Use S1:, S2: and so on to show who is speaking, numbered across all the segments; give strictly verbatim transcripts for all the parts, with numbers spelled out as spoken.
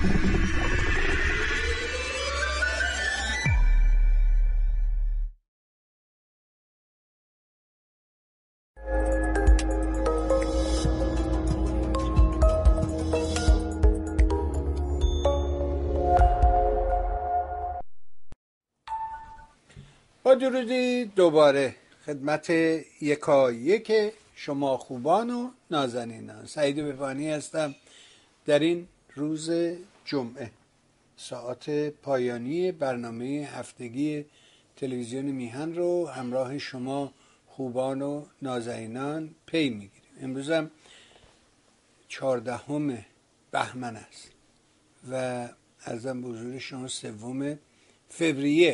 S1: با درودی دوباره خدمت یکا یک شما خوبان و نازنینان. سعید بهبانی هستم. در این روز جمعه ساعت پایانی برنامه هفتگی تلویزیون میهن رو همراه شما خوبان و نازنینان پی میگیریم. امروز هم چهاردهم بهمن است و عرضم به حضور شما سوم فوریه.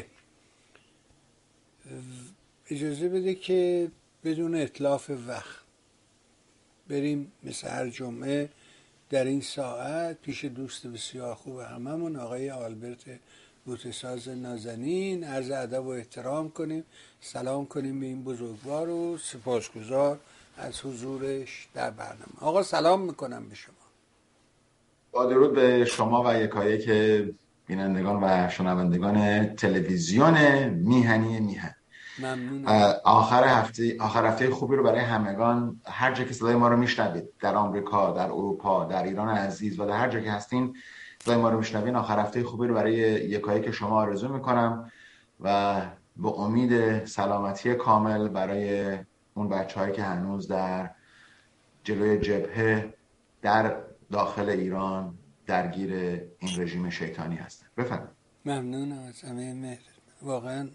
S1: اجازه بده که بدون اتلاف وقت بریم مثل هر جمعه در این ساعت پیش دوست بسیار خوب هممون آقای آلبرت بوتساز نازنین عرض ادب و احترام کنیم، سلام کنیم به این بزرگوار و سپاسگزار از حضورش در برنامه. آقا سلام میکنم به شما.
S2: با درود به شما و یکایک بینندگان و شنوندگان تلویزیون میهنی میهن.
S1: ممنونم.
S2: آخر هفته آخر هفته خوبی رو برای همگان. هر جا که صدای ما رو میشنوید، در آمریکا، در اروپا، در ایران عزیز و در هر جا که هستین صدای ما رو میشنوین، آخر هفته خوبی رو برای یکایک شما آرزو میکنم و به امید سلامتی کامل برای اون بچه‌هایی که هنوز در جلوی جبهه در داخل ایران درگیر این رژیم شیطانی هستن. بفرمایید.
S1: ممنونم از همه مهر، واقعا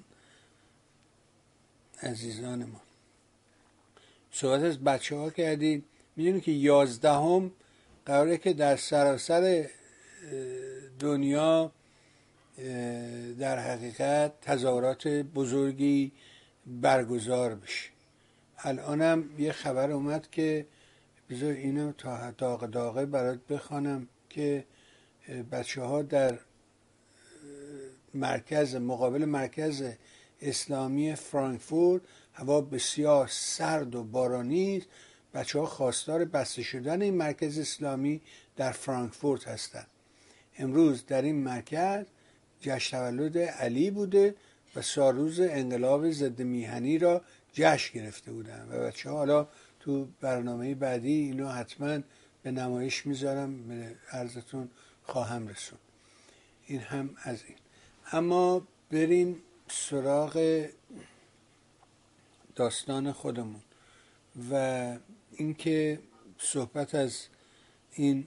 S1: عزیزان ما. صحبت از بچه ها کردید، میدونی که یازدهم قراره که در سراسر دنیا در حقیقت تظاهرات بزرگی برگزار بشه. الانم یه خبر اومد که بذار اینو تا داغ داغه برات بخوانم که بچه ها در مرکز مقابل مرکز اسلامی فرانکفورت، هوا بسیار سرد و بارانی است، بچه ها خواستار بسته شدن این مرکز اسلامی در فرانکفورت هستند. امروز در این مرکز جشن تولد علی بوده و سالروز انقلاب ضد میهنی را جشن گرفته بودن و بچه ها حالا تو برنامه بعدی اینو حتما به نمایش میذارم، به عرضتون خواهم رسون. این هم از این. اما بریم سراغ داستان خودمون و اینکه صحبت از این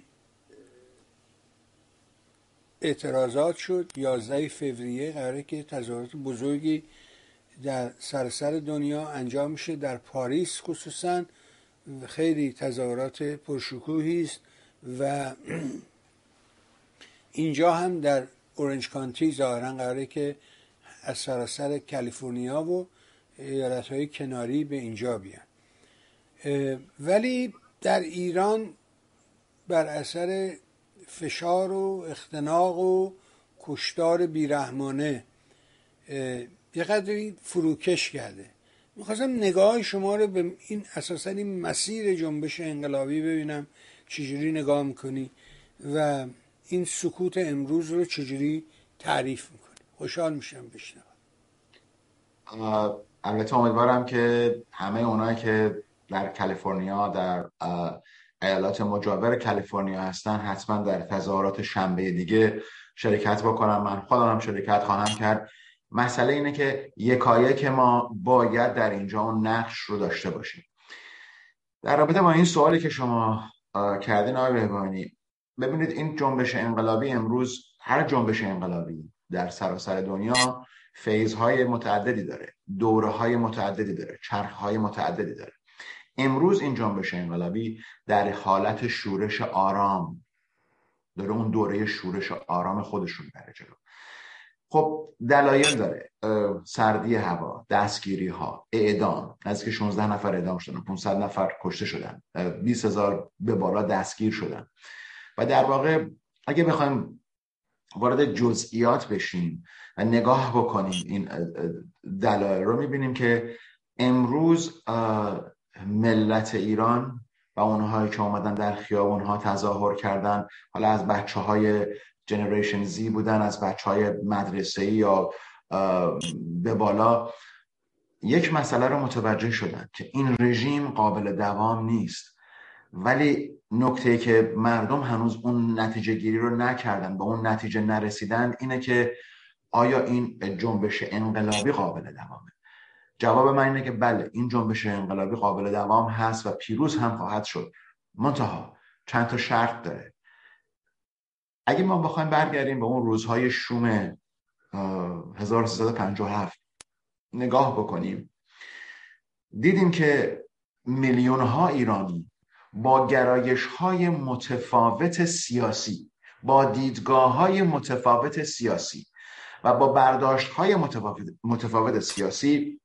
S1: اعتراضات شد. یازده فوریه قراره که تظاهرات بزرگی در سراسر دنیا انجام میشه، در پاریس خصوصا خیلی تظاهرات پرشکوهی است و اینجا هم در اورنج کانتی ظاهرا قراره که از سراسر کالیفرنیا و ایالت‌های کناری به اینجا بیان. ولی در ایران بر اثر فشار و اختناق و کشتار بیرحمانه یه قدری فروکش کرده. میخواستم نگاه شما رو به این اساسا این مسیر جنبش انقلابی ببینم چجوری نگاه میکنی و این سکوت امروز رو چجوری تعریف میکنی. خوشحال میشم بشنوم.
S2: البته امیدوارم که همه اونایی که در کالیفرنیا، در ایالات مجاور کالیفرنیا هستن، حتما در تظاهرات شنبه دیگه شرکت بکنم. من خودم هم شرکت خواهم کرد. مسئله اینه که یکایک ما باید در اینجا اون نقش رو داشته باشیم. در رابطه با این سوالی که شما کردین آقای بهبانی، ببینید این جنبش انقلابی امروز، هر جنبش انقلابی در سراسر دنیا فیزهای متعددی داره، دوره‌های متعددی داره، چرخهای متعددی داره. امروز این جنبش انقلابی در حالت شورش آرام داره، اون دوره شورش آرام خودشون بره جلو. خب دلایل داره، سردی هوا، دستگیری ها، اعدام، نزدیک شانزده نفر اعدام شدن، پانصد نفر کشته شدن، بیست هزار به بالا دستگیر شدن و در واقع اگه بخوایم وارد جزئیات بشیم و نگاه بکنیم این دلایل رو، میبینیم که امروز ملت ایران و اونهایی که اومدن در خیابونها تظاهر کردن، حالا از بچه های جنریشن زی بودن، از بچهای مدرسه‌ای یا به بالا، یک مسئله رو متوجه شدن که این رژیم قابل دوام نیست. ولی نکته که مردم هنوز اون نتیجه گیری رو نکردن، به اون نتیجه نرسیدن، اینه که آیا این جنبش انقلابی قابل دوامه؟ جواب من اینه که بله، این جنبش انقلابی قابل دوام هست و پیروز هم خواهد شد. منتها چند تا شرط داره. اگه ما بخوایم برگردیم به اون روزهای شوم هزار و سیصد و پنجاه و هفت نگاه بکنیم، دیدیم که میلیون ها ایرانی با گرایش های متفاوت سیاسی، با دیدگاه های متفاوت سیاسی و با برداشت های متفاوت, متفاوت سیاسی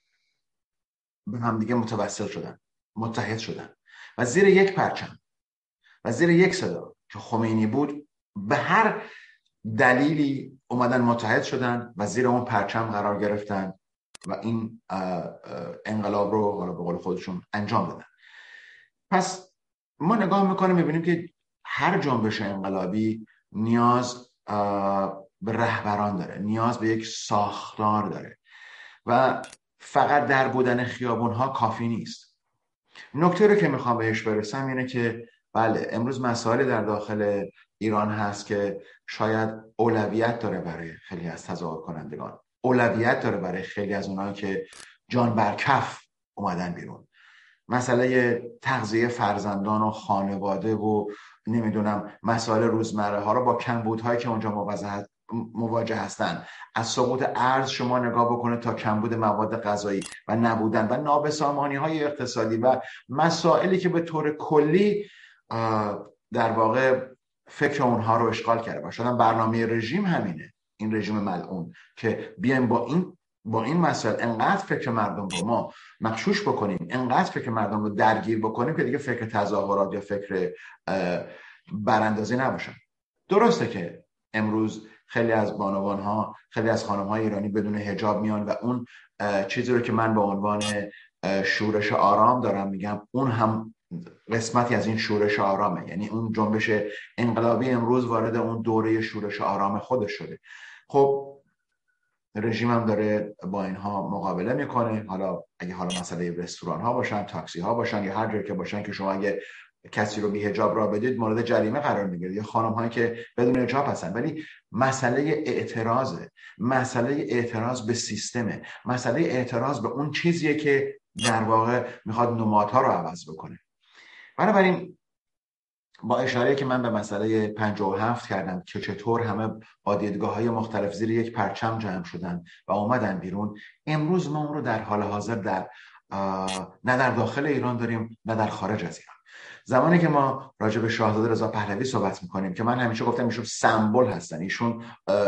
S2: به هم دیگه متوسل شدن، متحد شدن و زیر یک پرچم و زیر یک صدا که خمینی بود، به هر دلیلی اومدن متحد شدن و زیر اون پرچم قرار گرفتن و این انقلاب رو حالا به قول خودشون انجام دادن. پس ما نگاه میکنیم میبینیم که هر جنبش انقلابی نیاز به رهبران داره، نیاز به یک ساختار داره و فقط در بودن خیابونها کافی نیست. نکته رو که میخوام بهش برسم اینه که بله، امروز مسائلی در داخل ایران هست که شاید اولویت داره برای خیلی از تظاهر کنندگان، اولویت داره برای خیلی از اونایی که جان بر کف اومدن بیرون. مسئله تغذیه فرزندان و خانواده و نمیدونم مسائل روزمره ها رو با کمبودهایی که اونجا مواجه هستن، از سقوط ارز شما نگاه بکنه تا کمبود مواد غذایی و نبودن و نابسامانی های اقتصادی و مسائلی که به طور کلی در واقع فکر اونها رو اشغال کرده. و شاید برنامه رژیم همینه، این رژیم ملعون، که بیایم با این با این مسائل انقدر فکر مردم رو ما مغشوش بکنیم، انقدر فکر مردم رو درگیر بکنیم که دیگه فکر تظاهرات یا فکر براندازی نباشن. درسته که امروز خیلی از بانوان ها، خیلی از خانم های ایرانی بدون حجاب میان و اون چیزی رو که من به عنوان شورش آرام دارم میگم، اون هم قسمتی از این شورش آرامه. یعنی اون جنبش انقلابی امروز وارد اون دوره شورش آرام خودش شده. خب رژیم هم داره با اینها مقابله میکنه. حالا اگه حالا مسئله رستوران ها باشن، تاکسی ها باشن یا هر جایی که باشن که شما اگه کسی رو بی حجاب را بدید مورد جریمه قرار میگیرید، یا خانم هایی که بدون حجاب هستن. ولی مسئله اعتراضه، مسئله اعتراض به سیستمه، مسئله اعتراض به اون چیزیه که در واقع میخواد نمادها رو عوض بکنه. بنابراین با اشاره که من به مسئله پنجاه و هفت کردم که چطور همه با دیدگاه‌های مختلف زیر یک پرچم جمع شدن و اومدن بیرون، امروز ما اون رو در حال حاضر در نه در داخل ایران داریم نه در خارج از ایران. زمانی که ما راجع به شاهزاده رضا پهلوی صحبت میکنیم که من همیشه گفتم ایشون سمبل هستن، ایشون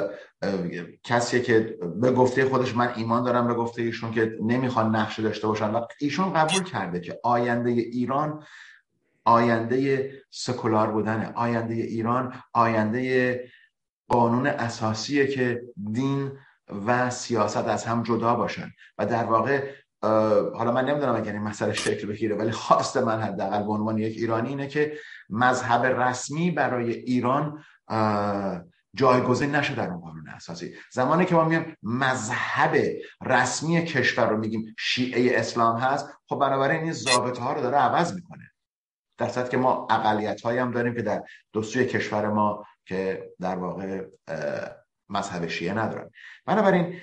S2: کسیه که به گفته خودش من ایمان دارم به گفته ایشون که نمیخوان نقشه داشته باشن و ایشون قبول کرده که آینده ایران آینده سکولار بودنه، آینده ایران آینده قانون اساسیه که دین و سیاست از هم جدا باشن. و در واقع حالا من نمیدونم اگر این مسئله شکل بگیره، ولی خواست من حداقل به عنوان یک ایرانی اینه که مذهب رسمی برای ایران جایگزین نشه در اون قانون اساسی. زمانی که ما میگیم مذهب رسمی کشور رو میگیم شیعه اسلام هست، خب بنابراین این ضابطه ها رو داره عوض میکنه، در صورتی که ما اقلیت هایی هم داریم که در دو سوی کشور ما که در واقع مذهب شیعه ندارن. بنابراین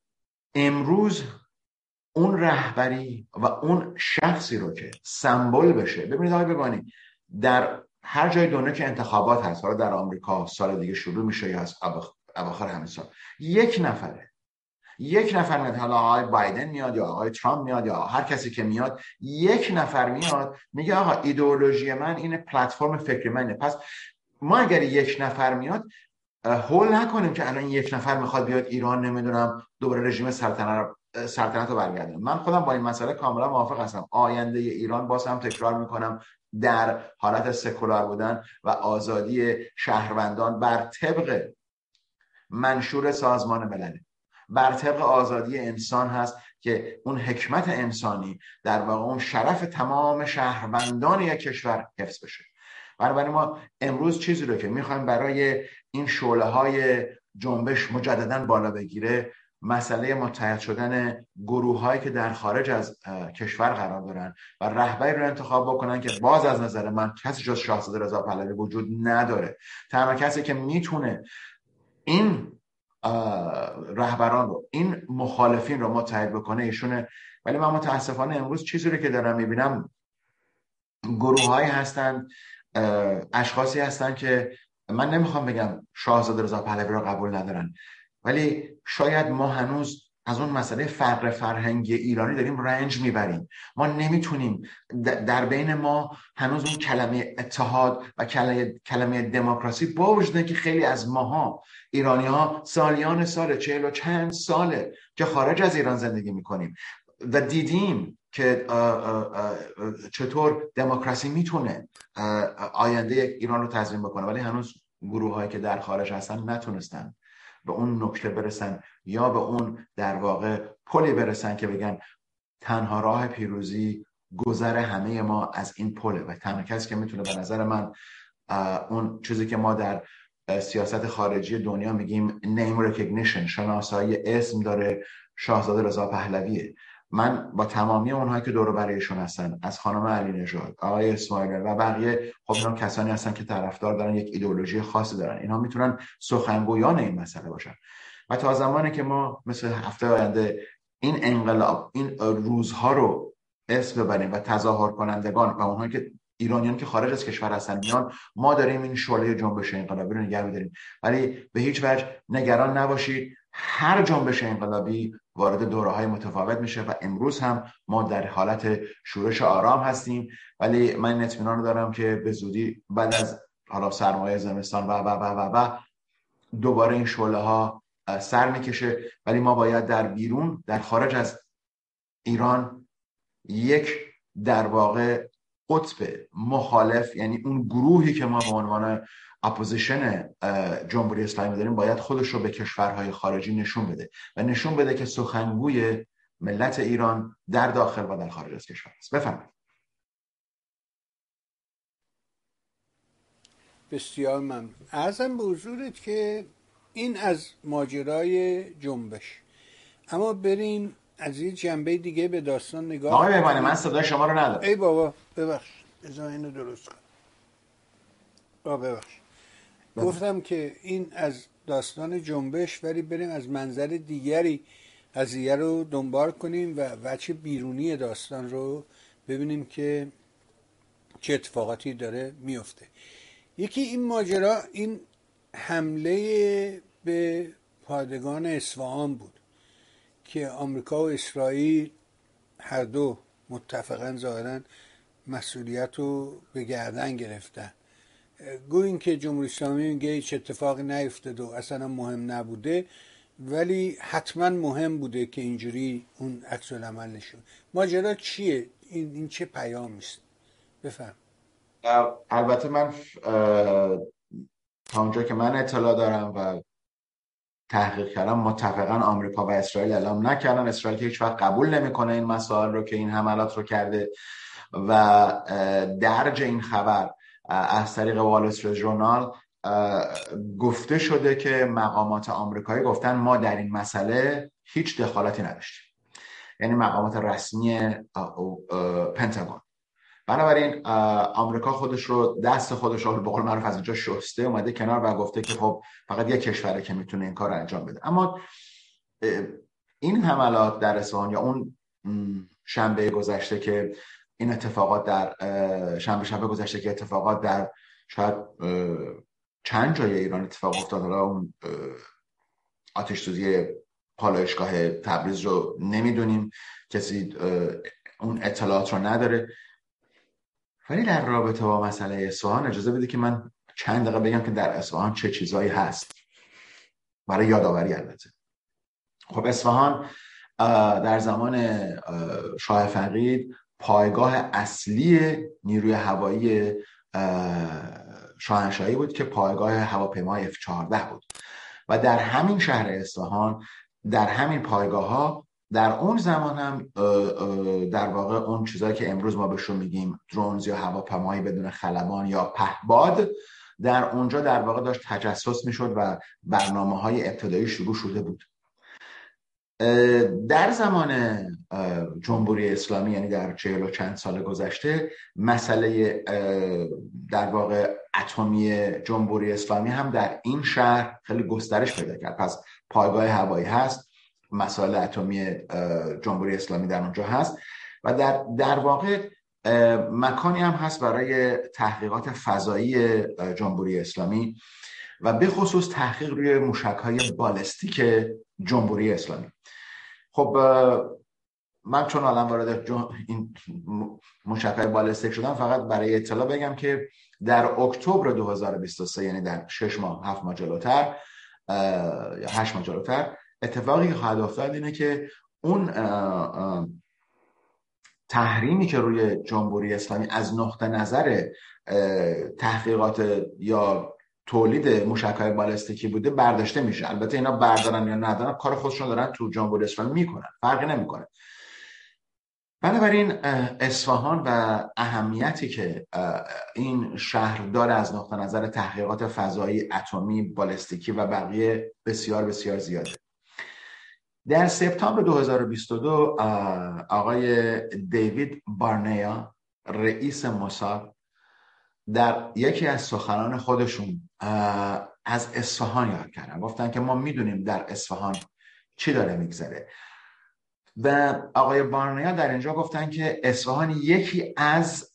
S2: امروز اون رهبری و اون شخصی رو که سمبل بشه، ببینید آقای بگانی، در هر جای دنیا که انتخابات هست، حالا در آمریکا سال دیگه شروع میشه یا از اواخر همین سال، یک نفره یک نفر میاد، حالا آقای بایدن میاد یا آقای ترامپ میاد یا هر کسی که میاد، یک نفر میاد میگه آقا ایدئولوژی من اینه، پلتفرم فکری منه. پس ما اگر یک نفر میاد هول نکنیم که الان یک نفر میخواد بیاد ایران نمیدونم دوباره رژیم سلطنت سلطنت رو برگردونه. من خودم با این مسئله کاملا موافق هستم. آینده ایران، باز هم تکرار میکنم، در حالت سکولار بودن و آزادی شهروندان بر طبق منشور سازمان ملل، بر طبق آزادی انسان هست که اون حکمت انسانی در واقع اون شرف تمام شهروندان یک کشور حفظ بشه. بنابراین ما امروز چیزی رو که میخوایم برای این شعله های جنبش مجددا بالا بگیره، مسئله متحد شدن گروه هایی که در خارج از کشور قرار دارن و رهبری رو انتخاب بکنن که باز از نظر من کسی جز شاهزاده رضا پهلوی وجود نداره. تنها کسی که میتونه این رهبران رو، این مخالفین رو متحد بکنه ایشونه. ولی من متاسفانه امروز چیزی رو که دارم میبینم گروه هایی هستن، اشخاصی هستن که من نمیخوام بگم شاهزاده رضا پهلوی رو قبول ندارن، ولی شاید ما هنوز از اون مسئله فرق فرهنگی ایرانی داریم رنج میبریم. ما نمیتونیم در بین ما هنوز اون کلمه اتحاد و کلمه, کلمه دموکراسی با وجود که خیلی از ماها ایرانی ها سالیان سال چهل و چند ساله که خارج از ایران زندگی میکنیم و دیدیم که آه آه آه چطور دموکراسی میتونه آینده ایران رو تضمین بکنه، ولی هنوز گروه هایی که در خارج هستن نتونستن به اون نکته برسن یا به اون در واقع پلی برسن که بگن تنها راه پیروزی گذر همه ما از این پله. و تنها کسی که میتونه به نظر من اون چیزی که ما در سیاست خارجی دنیا میگیم name recognition، شناسایی اسم داره، شاهزاده رضا پهلویه. من با تمامی اونهایی که دور و برایشون هستن، از خانم علی نژاد، آقای اسماعیل و بقیه، خب اینا کسانی هستن که طرفدار دارن، یک ایدئولوژی خاصی دارن، اینها میتونن سخنگویان این مسئله باشن. و تا زمانی که ما مثل هفته آینده این انقلاب، این روزها رو اسم ببریم و تظاهر کنندگان و اونهایی که ایرانیان که خارج از کشور هستن میان، ما داریم این شعله جنبش انقلابی رو نگه می‌داریم. ولی به هیچ وجه نگران نباشید، هر جنبش انقلابی وارد دوره‌های متفاوت میشه و امروز هم ما در حالت شورش آرام هستیم. ولی من اطمینان رو دارم که به زودی بعد از حالا سرمایه زمستان و و و و و دوباره این شعله‌ها سر میکشه. ولی ما باید در بیرون، در خارج از ایران، یک در واقع قطب مخالف، یعنی اون گروهی که ما به عنوان اپوزیشن جمهوری اسلامی داریم، باید خودش رو به کشورهای خارجی نشون بده و نشون بده که سخنگوی ملت ایران در داخل و در خارج از کشور است. بفرمایید.
S1: بسیار ممنون. عرضم به حضورت که این از ماجرای جنبش، اما بریم از یه جنبه دیگه به داستان نگاه.
S2: آقای مهمانی من صدای شما رو ندارم.
S1: ای بابا ببخش، بذار اینو درست کنم. آه ببخش. گفتم که این از داستان جنبش، ولی بریم از منظر دیگری قضیه رو دنبال کنیم و وجه بیرونی داستان رو ببینیم که چه اتفاقاتی داره میفته. یکی این ماجرا، این حمله به پادگان اصفهان بود که آمریکا و اسرائیل هر دو متفقاً ظاهراً مسئولیت رو به گردن گرفتن. گویین که جمهوری اسلامی میگه هیچ اتفاقی نیفتاده و اصلا مهم نبوده، ولی حتما مهم بوده که اینجوری اون عکس العمل نشون. ماجرا چیه؟ این, این چه پیامی است؟ بفهم.
S2: البته من تا اونجا که من اطلاع دارم و تحقیق کردم، متفقاً آمریکا و اسرائیل اعلام نکردن. اسرائیل که هیچ وقت قبول نمیکنه این مسائل رو که این حملات رو کرده و درج این خبر از طریق وال استریت ژورنال گفته شده که مقامات آمریکایی گفتن ما در این مسئله هیچ دخالتی نداشتیم، یعنی مقامات رسمی پنتاگون. بنابراین آمریکا خودش رو، دست خودش رو به قول معروف از اینجا شسته، اومده کنار و گفته که خب فقط یک کشوره که میتونه این کار رو انجام بده. اما این حملات در اصفهان یا اون شنبه گذشته که این اتفاقات در شنبه شنبه گذشته که اتفاقات در شاید چند جای ایران اتفاق افتاد، حالا اون آتش سوزی پالایشگاه تبریز رو نمیدونیم، کسی اون اطلاعات رو نداره. ولی در رابطه با مسئله اصفهان اجازه بده که من چند دقیقه بگم که در اصفهان چه چیزایی هست برای یادآوری. البته خب اصفهان در زمان شاه فقید پایگاه اصلی نیروی هوایی شاهنشاهی بود که پایگاه هواپیمای اف چهارده بود و در همین شهر اصفهان، در همین پایگاه ها در اون زمان هم در واقع اون چیزایی که امروز ما بهشون میگیم درونز یا هواپیمایی بدون خلبان یا پهباد، در اونجا در واقع داشت تجسس میشد و برنامه‌های ابتدایی شروع شده بود. در زمان جمهوری اسلامی، یعنی در چهل و چند سال گذشته، مسئله در واقع اتمی جمهوری اسلامی هم در این شهر خیلی گسترش پیدا کرد. پس پایگاه هوایی هست، مسائل اتمی جمهوری اسلامی در اونجا هست و در در واقع مکانی هم هست برای تحقیقات فضایی جمهوری اسلامی و به خصوص تحقیق روی موشک‌های بالستیک جمهوری اسلامی. خب من چون الان وارد این موشک‌های بالستیک شدم، فقط برای اطلاع بگم که در اکتبر دو هزار و بیست و سه، یعنی در شش ماه هفت ماه جلوتر یا هشت ماه جلوتر، اتفاقی که خواهد افتاد اینه که اون تحریمی که روی جمهوری اسلامی از نقطه نظر تحقیقات یا تولید موشک‌های بالستیکی بوده برداشته میشه. البته اینا بردارن یا ندارن کار خودشون دارن تو جمهوری اسلامی میکنن، فرقی نمیکنه. بنابراین اصفهان و اهمیتی که این شهر داره از نقطه نظر تحقیقات فضایی، اتمی، بالستیکی و بقیه بسیار بسیار زیاده. در سپتامبر دو هزار و بیست و دو آقای دیوید بارنیا، رئیس موساد، در یکی از سخنان خودشون از اصفهان یاد کردن. گفتن که ما میدونیم در اصفهان چی داره میگذره و آقای بارنیا در اینجا گفتن که اصفهان یکی از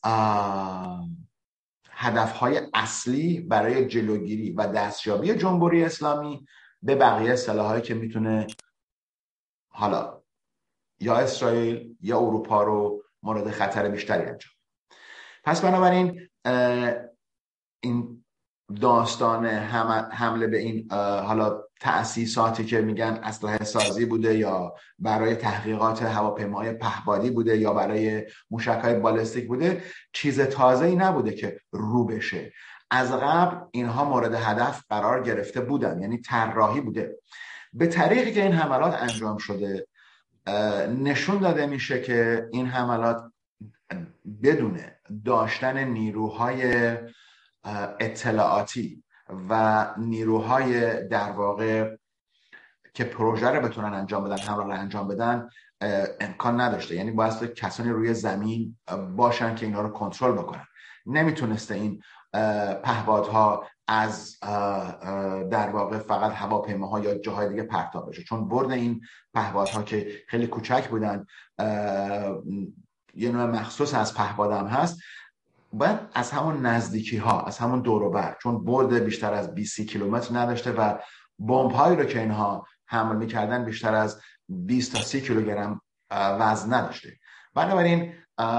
S2: هدفهای اصلی برای جلوگیری و دستیابی جمهوری اسلامی به بقیه سلاحایی که میتونه حالا یا اسرائیل یا اروپا رو مورد خطر بیشتری انجام. پس بنابراین این داستان حمله به این حالا تأسیساتی که میگن اسلحه سازی بوده یا برای تحقیقات هواپیماهای پهبادی بوده یا برای موشک‌های بالستیک بوده، چیز تازه‌ای نبوده که رو بشه. از قبل اینها مورد هدف قرار گرفته بودن، یعنی طراحی بوده. به طریقی که این حملات انجام شده نشون داده میشه که این حملات بدون داشتن نیروهای اطلاعاتی و نیروهای در واقع که پروژه رو بتونن انجام بدن، حمله رو انجام بدن، امکان نداشته. یعنی باید کسانی روی زمین باشن که اینا رو کنترل بکنن. نمیتونسته این پهپادها از در واقع فقط هواپیماها یا جاهای دیگه پرتاب بشه، چون برد این پهپادها که خیلی کوچک بودن، یه نوع مخصوص از پهپاد هم هست، باید از همون نزدیکی ها، از همون دور و بر، چون برد بیشتر از بیست کیلومتر نداشته و بمب هایی رو که اینها حمل میکردن بیشتر از بیست تا سی کیلوگرم وزن نداشته. بنابراین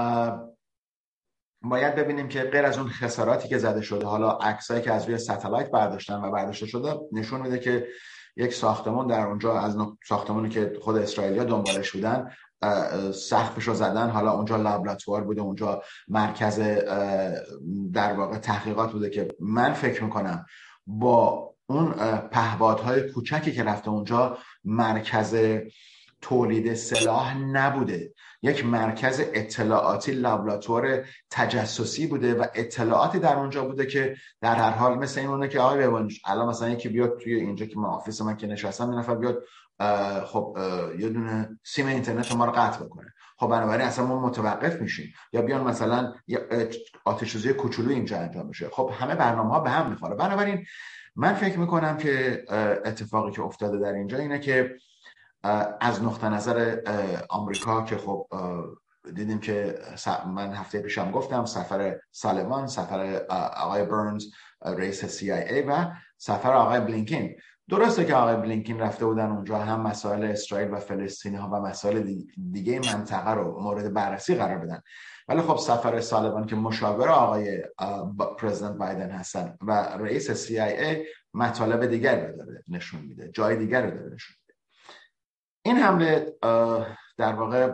S2: باید ببینیم که غیر از اون خساراتی که زده شده، حالا عکسایی که از روی ستلایت برداشتن و برداشته شده نشون میده که یک ساختمان در اونجا، از ساختمانی که خود اسرائیلیا دنبالش بودن، سقفش رو زدن. حالا اونجا لابراتوار بوده، اونجا مرکز در واقع تحقیقات بوده که من فکر میکنم با اون پهپادهای کوچکی که رفته اونجا مرکز تولید سلاح نبوده، یک مرکز اطلاعاتی، لابراتوار تجسسی بوده و اطلاعاتی در اونجا بوده که در هر حال مثل اینونه که آقای ببانش الان مثلا یکی بیاد توی اینجا که من آفیس من که نشستم، یه نفر بیاد خب یه دونه سیم اینترنت ما رو قطع بکنه، خب بنابراین اصلا ما متوقف میشیم. یا بیان مثلا آتش سوزی کوچولو اینجا انجام بشه، خب همه برنامه ها به هم میخوره. بنابراین من فکر میکنم که اتفاقی که افتاده در اینجا اینه که از نقطه نظر آمریکا که خب دیدیم که من هفته پیشم گفتم سفر سالیوان، سفر آقای برنز رئیس سی آی ای و سفر آقای بلینکن، درسته که آقای بلینکن رفته بودن اونجا هم مسائل اسرائیل و فلسطینی ها و مسائل دیگه منطقه رو مورد بررسی قرار بدن، ولی خب سفر سالیوان که مشاور آقای پرزیدنت بایدن هستن و رئیس سی آی ای مطالب دیگر رو داره نشون میده، جای دیگر رو داره نشون میده. این حمله در واقع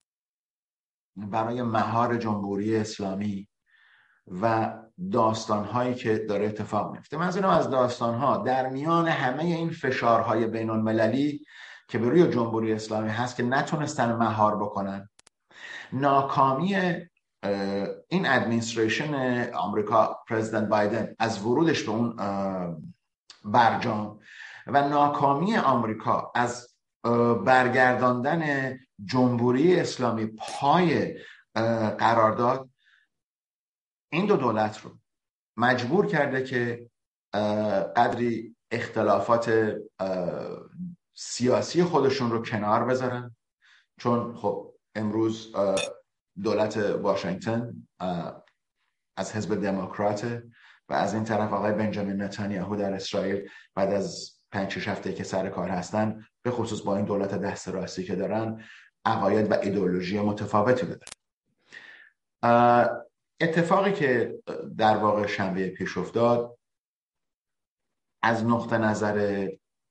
S2: برای مهار جمهوری اسلامی و داستانهایی که داره اتفاق میفته، منظورم از داستانها در میان همه این فشارهای بین المللی که به روی جمهوری اسلامی هست که نتونستن مهار بکنن. ناکامی این ادمنستریشن آمریکا، پرزیدنت بایدن، از ورودش به اون برجام و ناکامی آمریکا از برگرداندن جمهوری اسلامی پای قرارداد، این دو دولت رو مجبور کرده که قدری اختلافات سیاسی خودشون رو کنار بذارن، چون خب امروز دولت واشنگتن از حزب دموکرات و از این طرف آقای بنجامین نتانیاهو در اسرائیل بعد از پنج شش هفته که سر کار هستن، به خصوص با این دولت دست راستی که دارن، عقاید و ایدئولوژی متفاوتی دارن. اتفاقی که در واقع شنبه پیش افتاد از نقطه نظر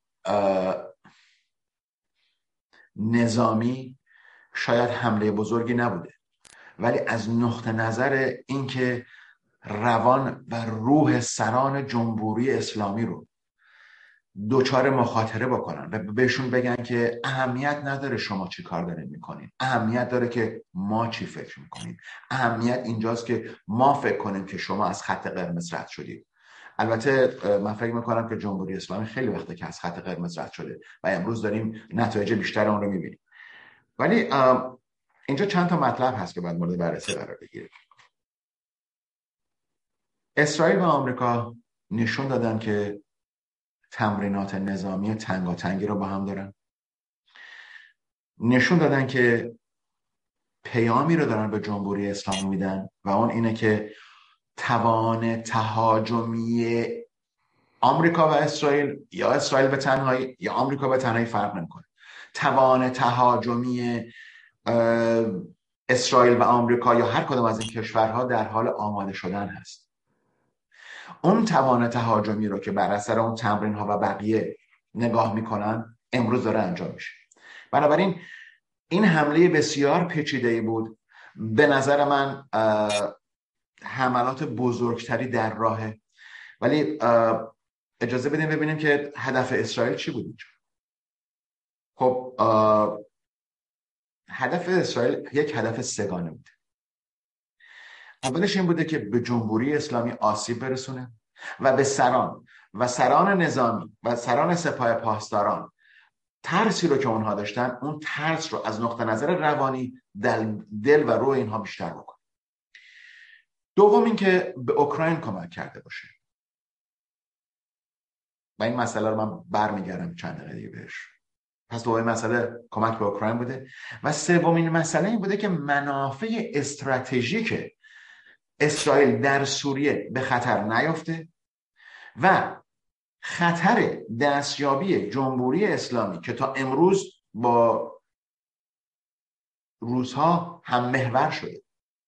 S2: نظامی شاید حمله بزرگی نبوده، ولی از نقطه نظر اینکه روان و روح سران جمهوری اسلامی رو دوچار مخاطره بکنن و بهشون بگن که اهمیت نداره شما چی کار دارین میکنین، اهمیت داره که ما چی فکر میکنیم، اهمیت اینجاست که ما فکر کنیم که شما از خط قرمز رد شدید. البته من فکر میکنم که جمهوری اسلامی خیلی وقته که از خط قرمز رد شده و امروز داریم نتایج بیشتر اون رو میبینیم. ولی اینجا چند تا مطلب هست که باید مورد بررسی قرار بگیره. اسرائیل و آمریکا نشون دادن که تمرینات نظامی تنگاتنگی رو با هم دارن، نشون دادن که پیامی رو دارن به جمهوری اسلامی میدن و اون اینه که توان تهاجمی آمریکا و اسرائیل، یا اسرائیل به تنهایی یا آمریکا به تنهایی فرق نمیکنه، توان تهاجمی اسرائیل و آمریکا یا هر کدام از این کشورها در حال آماده شدن هست. اون توان تهاجمی رو که بر اثر اون تمرین ها و بقیه نگاه میکنن امروز داره انجام میشه. بنابراین این حمله بسیار پیچیده‌ای بود. به نظر من حملات بزرگتری در راهه، ولی اجازه بدیم ببینیم که هدف اسرائیل چی بود. خب هدف اسرائیل یک هدف سگانه بود. اولش این بوده که به جمهوری اسلامی آسیب برسونه و به سران و سران نظامی و سران سپاه پاسداران ترسی رو که اونها داشتن، اون ترس رو از نقطه نظر روانی دل, دل و روح اینها بیشتر بکنه. دوم این که به اوکراین کمک کرده باشه و این مسئله رو من برمیگردم چند دقیقه دیگه بهش. پس دومین مسئله کمک به اوکراین بوده و سومین مسئله این بوده که منافع استراتژیک اسرائیل در سوریه به خطر نیفته و خطر دستیابی جمهوری اسلامی که تا امروز با روس‌ها هم محور شده،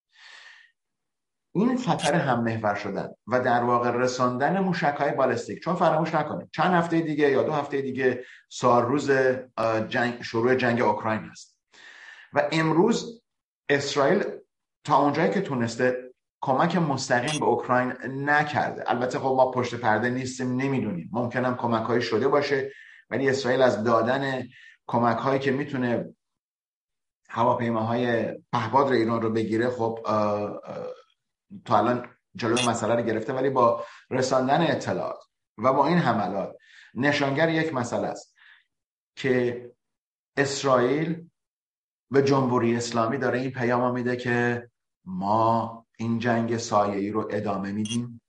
S2: این خطر هم محور شدن و در واقع رساندن موشک‌های بالستیک، چون فراموش نکنید چند هفته دیگه یا دو هفته دیگه سالروز جنگ شروع جنگ اوکراین هست و امروز اسرائیل تا اونجایی که تونسته کمک مستقیم به اوکراین نکرده. البته خب ما پشت پرده نیستیم، نمیدونیم، ممکنم کمک‌هایی شده باشه، ولی اسرائیل از دادن کمک‌هایی که میتونه هواپیماهای پهپاد ایران رو بگیره خب تا الان جلوی مسئله رو گرفته، ولی با رساندن اطلاعات و با این حملات نشانگر یک مسئله است که اسرائیل به جمهوری اسلامی داره این پیام میده که ما این جنگ سایه‌ای رو ادامه میدیم،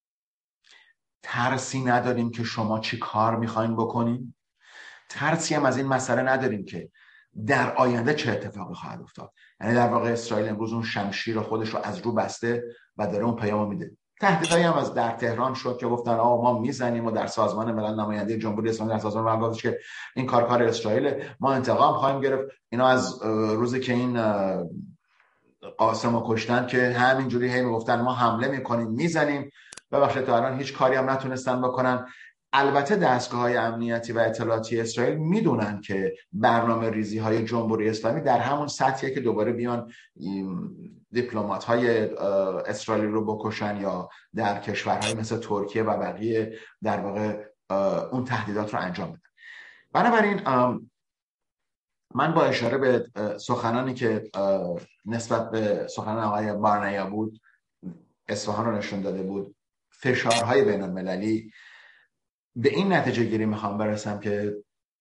S2: ترسی نداریم که شما چی کار میخواین بکنین، ترسی هم از این مسئله نداریم که در آینده چه اتفاقی خواهد افتاد. یعنی در واقع اسرائیل امروز اون شمشیر خودش رو از رو بسته و داره اون پیام میده. تهدیدایی هم از در تهران شد که گفتن آقا ما میزنیم و در سازمان ملل نماینده جمهوری اسلامی در سازمان ملل گفتش که این کار کار اسرائیل، ما انتقام خواهیم گرفت. اینا از روزی که این قاسم رو کشتن که همینجوری هی میگفتن ما حمله میکنیم میزنیم، ببخشید تا الان هیچ کاری هم نتونستن بکنن. البته دستگاه‌های امنیتی و اطلاعاتی اسرائیل میدونن که برنامه ریزی های جمهوری اسلامی در همون سطحیه که دوباره بیان دیپلمات های اسرائیلی رو بکشن یا در کشورهای مثل ترکیه و بقیه در واقع اون تهدیدات رو انجام بدن. بنابراین من با اشاره به سخنانی که نسبت به سخنان آقای بارنیا بود، اصفهان رو نشون داده بود، فشارهای بین المللی، به این نتیجه گیری میخوام برسم که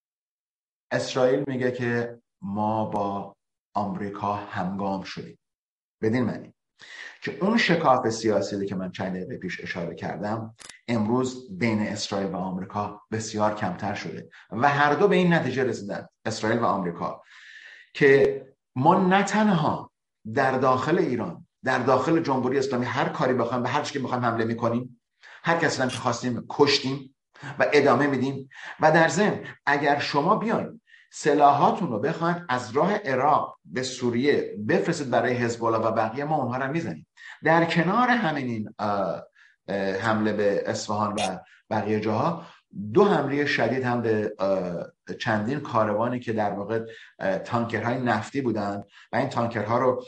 S2: اسرائیل میگه که ما با آمریکا همگام شدیم. بدین معنی که اون شکاف سیاسی که من چند دقیقه پیش اشاره کردم امروز بین اسرائیل و آمریکا بسیار کمتر شده و هر دو به این نتیجه رسیدن، اسرائیل و آمریکا، که ما نه تنها در داخل ایران، در داخل جمهوری اسلامی هر کاری بخوایم به هر چی که بخوایم حمله میکنیم، هر کسی هم که خواستیم کشتیم و ادامه میدیم، و در ضمن اگر شما بیاین سلاحاتون رو بخواید از راه عراق به سوریه بفرستید برای حزب الله و بقیه، ما اونها رو میزنیم. در کنار همین این حمله به اصفهان و بقیه جاها، دو حمله شدید هم به چندین کاروانی که در واقع تانکرهای نفتی بودند و این تانکرها رو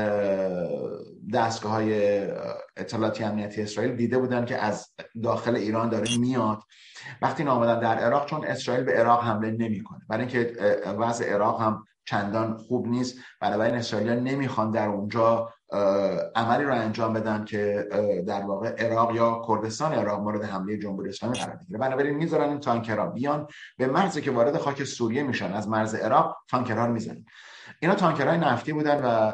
S2: دستگاه‌های اطلاعاتی امنیتی اسرائیل دیده بودند که از داخل ایران داره میاد. وقتی آمدن در عراق، چون اسرائیل به عراق حمله نمیکنه، برای اینکه وضع عراق هم چندان خوب نیست، بنابراین اسرائیلی‌ها نمیخوان در اونجا عملی رو انجام بدن که در واقع عراق یا کردستان عراق مورد حمله جمهوری اسلامی قرار بگیره. بنابراین میذارن این تانکرها بیان به مرزی که وارد خاک سوریه میشن، از مرز عراق تانکرها رو میزنن. اینا تانکرهای نفتی بودن و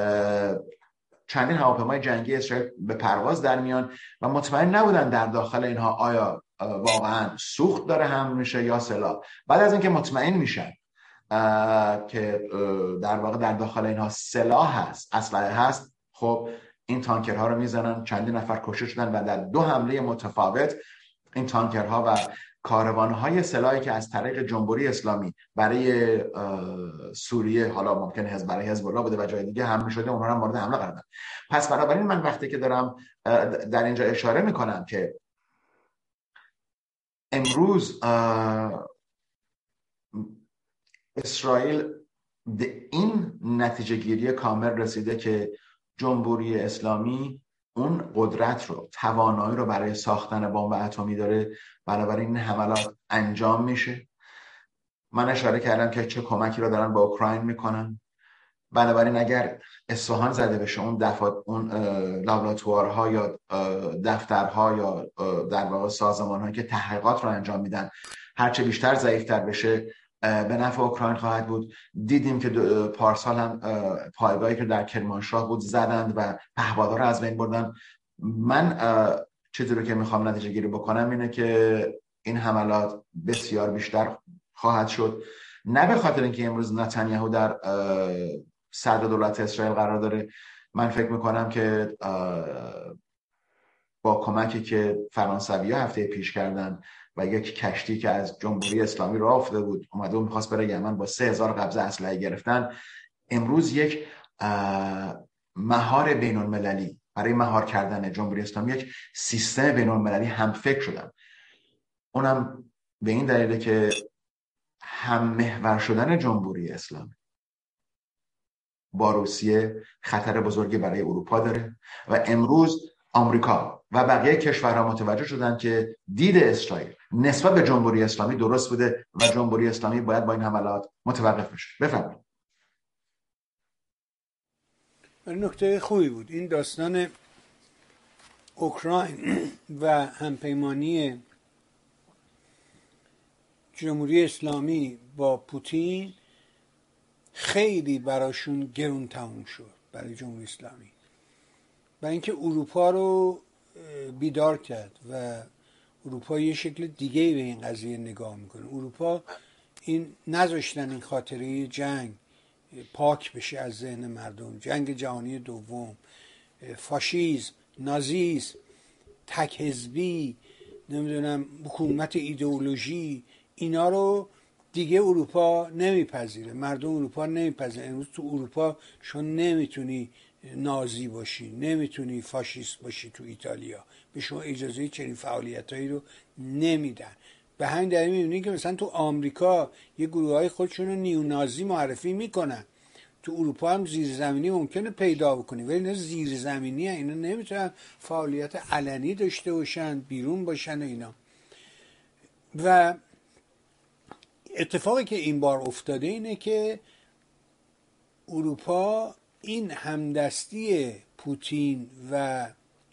S2: چندین هواپیمای جنگی اسرائیل به پرواز در میان و مطمئن نبودن در داخل اینها آیا واقعا سوخت داره حمل میشه یا سلاح. بعد از اینکه مطمئن میشن که در واقع در داخل اینها سلاح هست، اسلحه هست، خب این تانکرها رو میزنن. چندین نفر کشته شدن و در دو حمله متفاوت این تانکرها و کاروانهای سلاحی که از طریق جمهوری اسلامی برای سوریه، حالا ممکنه حزب برای حزب الله بوده و جای دیگه حمله شده، اونها رو مورد حمله قرار دادن. پس بنابراین من وقتی که دارم در اینجا اشاره میکنم که امروز اسرائیل به این نتیجه گیری کامل رسیده که جمهوری اسلامی اون قدرت رو، توانایی رو برای ساختن بمب اتمی داره، بنابراین این حملات انجام میشه. من اشاره کردم که چه کمکی رو دارن با اوکراین میکنن. بنابراین اگر اصفهان زده بشه، اون دفات اون لابراتوارها یا دفترها یا در واقع سازمان‌هایی که تحقیقات رو انجام میدن هرچه بیشتر ضعیف‌تر بشه، به نفع اوکراین خواهد بود. دیدیم که پارسال هم پایگاهی که در کرمانشاه بود زدند و پهپادها رو از بین بردن. من چیزی رو که میخوام نتیجه گیری بکنم اینه که این حملات بسیار بیشتر خواهد شد، نه به خاطر اینکه امروز نتانیاهو در صدر دولت اسرائیل قرار داره. من فکر میکنم که با کمکی که فرانسوی‌ها هفته پیش کردن و یک کشتی که از جمهوری اسلامی راه افتاده بود اومده و میخواست بره یمن، با سه هزار قبضه اسلحه گرفتن. امروز یک مهار بین المللی برای مهار کردن جمهوری اسلامی، یک سیستم بین المللی هم فکر شدن. اونم به این دلیله که هم محور شدن جمهوری اسلامی با روسیه خطر بزرگی برای اروپا داره و امروز آمریکا و بقیه کشورها متوجه شدن که دید اسرائیل نسبت به جمهوری اسلامی درست بوده و جمهوری اسلامی باید با این حملات متوقف بشه. بفرمایید.
S1: نکته خوبی بود این داستان اوکراین و همپیمانی جمهوری اسلامی با پوتین خیلی براشون گرون تموم شد، برای جمهوری اسلامی، برای اینکه اروپا رو بیدار کرد و اروپا یه شکل دیگه به این قضیه نگاه میکنه. اروپا این نذاشتن این خاطره جنگ پاک بشه از ذهن مردم، جنگ جهانی دوم، فاشیسم، نازیسم، تک حزبی، نمیدونم حکومت ایدئولوژی، اینا رو دیگه اروپا نمیپذیره، مردم اروپا نمیپذیره. امروز تو اروپا شما نمیتونی نازی باشی، نمیتونی فاشیست باشی. تو ایتالیا به شما اجازه چنین فعالیتایی رو نمیدن. به همین دلیل میبینید که مثلا تو آمریکا یه گروه های خودشون رو نیونازی معرفی میکنن. تو اروپا هم زیرزمینی ممکنه پیدا بکنی، ولی اینا زیرزمینی هن. اینا نمیتونن فعالیت علنی داشته باشن، بیرون باشن و اینا. و اتفاقی که این بار افتاده اینه که اروپا این همدستی پوتین و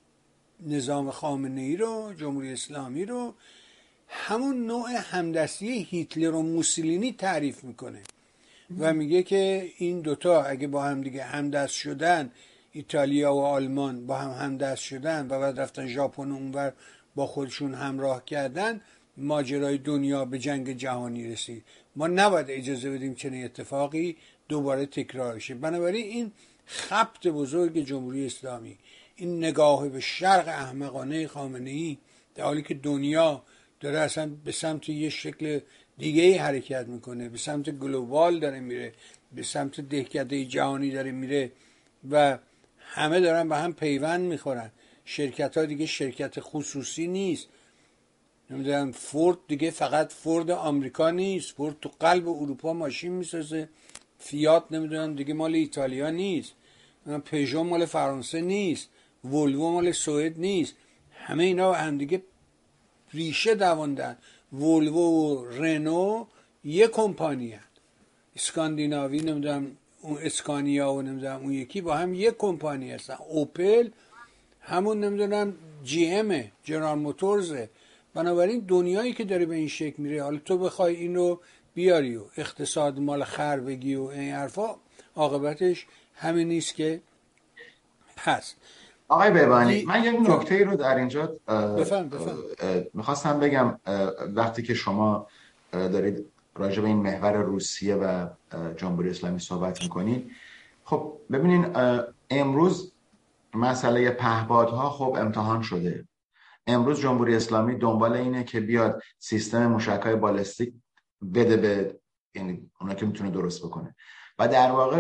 S1: نظام خامنه‌ای رو، جمهوری اسلامی رو، همون نوع همدستی هیتلر و موسولینی تعریف میکنه و میگه که این دوتا اگه با هم دیگه همدست شدن، ایتالیا و آلمان با هم همدست شدن و بعد رفتن ژاپن اونور با خودشون همراه کردن، ماجرای دنیا به جنگ جهانی رسید. ما نباید اجازه بدیم چنین اتفاقی دوباره تکرار بشه. بنابراین این خبط بزرگ جمهوری اسلامی، این نگاه به شرق احمقانه خامنه‌ای، در حالی که دنیا داره اصلا به سمت یه شکل دیگه حرکت میکنه، به سمت گلوبال داره میره، به سمت دهکده جهانی داره میره و همه دارن به هم پیوند میخورن. شرکت ها دیگه شرکت خصوصی نیست. نمیدونم فورد دیگه فقط فورد آمریکا نیست، فورد تو قلب اروپا ماشین میسازه. فیات نمیدونم دیگه مال ایتالیا نیست، پژو مال فرانسه نیست، ولوو مال سوئد نیست. همه اینا هم دیگه ریشه دواندن. ولوو و رنو یک کمپانی هست. اسکاندیناوی نمیدونم اون اسکانیا و نمیدونم اون یکی با هم یک کمپانی هستن. اوپل همون نمیدونم جی امه، جنرال موتورزه. بنابراین دنیایی که داره به این شکل میره، حالا تو بخوای اینو بیاری و اقتصاد مال خر بگی و این حرفا، عاقبتش همین نیست که هست.
S2: آقای بهبانی،
S1: دی...
S2: من یک نکته ای رو در اینجا
S1: بفهم بفهم.
S2: میخواستم بگم. وقتی که شما دارید راجع به این محور روسیه و جمهوری اسلامی صحبت میکنید، خب ببینین امروز مسئله پهپادها خب امتحان شده. امروز جمهوری اسلامی دنبال اینه که بیاد سیستم موشک‌های بالستیک بده به، یعنی اونا که میتونه درست بکنه و در واقع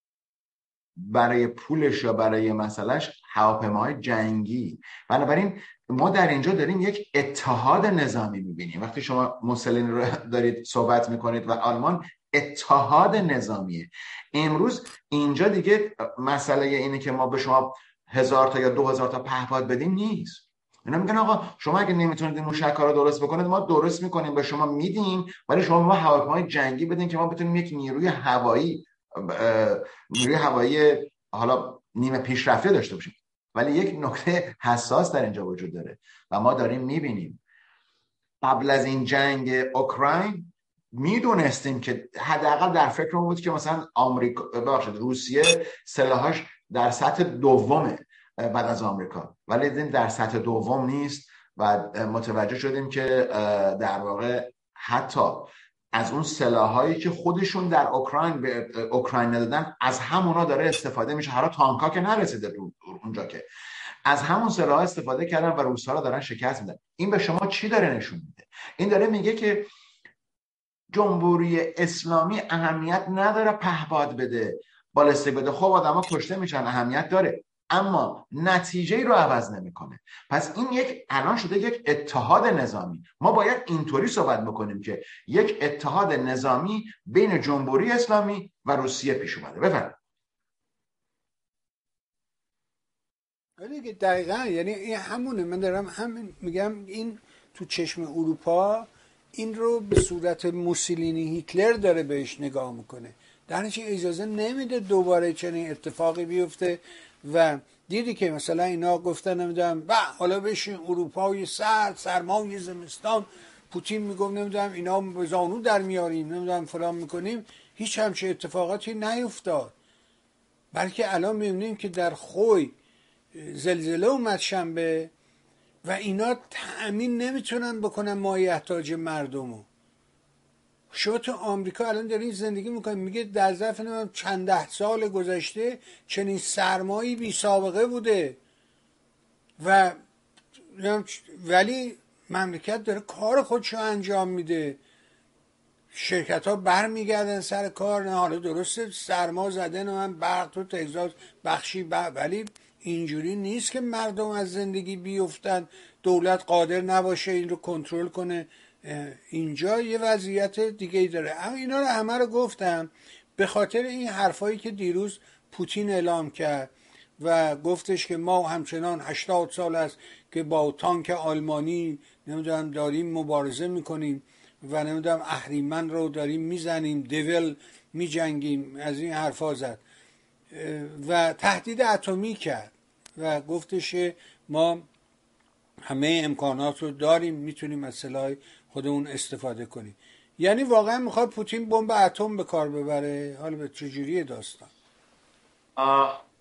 S2: برای پولش یا برای مسئلهش هواپیماهای جنگی. بنابراین ما در اینجا داریم یک اتحاد نظامی میبینیم. وقتی شما موسولینی رو دارید صحبت میکنید و آلمان، اتحاد نظامیه. امروز اینجا دیگه مسئله اینه که ما به شما هزار تا یا دو هزار تا پهپاد بدیم نیست. اینا میگن آقا شما اگه نمیتونید این موشک‌ها رو درست بکنید، ما درست میکنیم به شما میدیم، ولی شما ما هواپیماهای جنگی بدین که ما بتونیم یک نیروی هوایی نیروی هوایی حالا نیمه پیشرفته داشته باشیم. ولی یک نکته حساس در اینجا وجود داره و ما داریم میبینیم قبل از این جنگ اوکراین میدونستیم که حداقل در فکرمون بود که مثلا آمریکا ببخشید روسیه سلاحاش در سطح دومه بعد از آمریکا، ولی این در سطح دوم نیست و متوجه شدیم که در واقع حتی از اون سلاحایی که خودشون در اوکراین به اوکراین دادن، از همونا داره استفاده میشه. هر تانکا که نرسیده اونجا، که از همون سلاح استفاده کردن و روس‌ها رو دارن شکست میدن. این به شما چی داره نشون میده؟ این داره میگه که جمهوری اسلامی اهمیت نداره پهپاد بده، بالستیک بده. خب آدما کشته میشن، اهمیت داره، اما نتیجه رو عوض نمیکنه. پس این یک الان شده یک اتحاد نظامی. ما باید اینطوری صحبت بکنیم که یک اتحاد نظامی بین جمهوری اسلامی و روسیه پیش اومده. بفرمایید.
S1: ولی دقیقاً یعنی این همونه. من دارم همین میگم، این تو چشم اروپا این رو به صورت موسولینی هیتلر داره بهش نگاه میکنه، در نتیجه اجازه نمیده دوباره چنین اتفاقی بیفته. و دیدی که مثلا اینا گفتن نمیدونم با حالا بشین اروپای سرد سرمای زمستان، پوتین میگفت نمیدونم اینا به زانو در میاریم نمیدونم فلان میکنیم، هیچ همچه اتفاقاتی نیفتاد. بلکه الان میبینیم که در خوی زلزله اومد شنبه و اینا تأمین نمیتونن بکنن مایحتاج مردمو. شما تو آمریکا الان دارین زندگی میکنین، میگه در ظرف چند ده سال گذشته چنین سرمایی بی سابقه بوده و ولی مملکت داره کار خودشو انجام میده، شرکت ها بر میگردن سر کار. نه حالا درسته سرما زده، نه من برق تو تگزاس بخشی بر... ولی اینجوری نیست که مردم از زندگی بیفتن، دولت قادر نباشه این رو کنترل کنه. اینجا یه وضعیت دیگه ای داره. اینا رو همه رو گفتم به خاطر این حرفایی که دیروز پوتین اعلام کرد و گفتش که ما همچنان هشتاد سال است که با تانک آلمانی نمیدونم داریم مبارزه میکنیم و نمیدونم اهریمن رو داریم میزنیم، دیول میجنگیم، از این حرفا زد و تهدید اتمی کرد و گفتش ما همه امکانات رو داریم، میتونیم از سلاح خودمون استفاده کنیم. یعنی واقعا میخواد پوتین بمب اتم به کار ببره؟ حالا به چجوریه داستان؟
S2: آه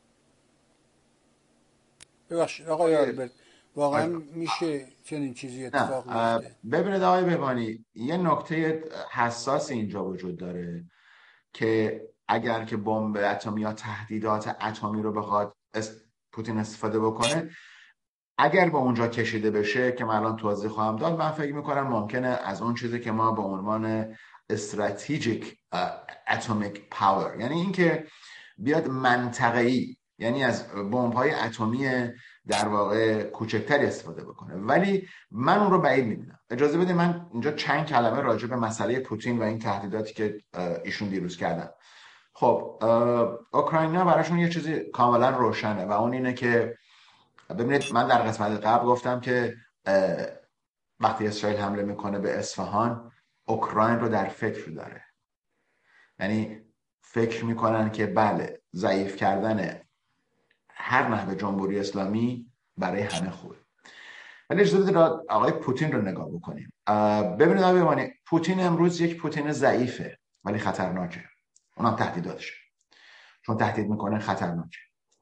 S1: ببخشید آقای آلبرت، واقعا میشه چنین چیزی
S2: نه
S1: اتفاق بیفته؟
S2: ببینید آقای بهبانی، یه نکته حساس اینجا وجود داره که اگر که بمب اتمی یا تهدیدات اتمی رو بخواد است... پوتین استفاده بکنه، اگر به اونجا کشیده بشه که من الان توضیح خواهم داد، من فکر میکنم ممکنه از اون چیزی که ما به عنوان استراتژیک اتمیک پاور، یعنی اینکه بیاد منطقه‌ای، یعنی از بمب‌های اتمی در واقع کوچکتری استفاده بکنه. ولی من اون رو بعید می‌بینم. اجازه بده من اینجا چند کلمه راجع به مسئله پوتین و این تهدیداتی که ایشون دیروز کردن. خب اوکراینیا براشون یه چیزی کاملا روشنه و اون اینه که ببینید، من در قسمت قبل گفتم که وقتی اسرائیل حمله میکنه به اصفهان، اوکراین رو در فکر داره. یعنی فکر میکنن که بله، ضعیف کردن هر نحوه جمهوری اسلامی برای همه خوبه. ولی اجازه بدید آقای پوتین رو نگاه بکنیم. ببینید آقای بهبانی، پوتین امروز یک پوتین ضعیفه ولی خطرناکه. اونم تهدیداتشه، چون تهدید میکنه خطرناکه.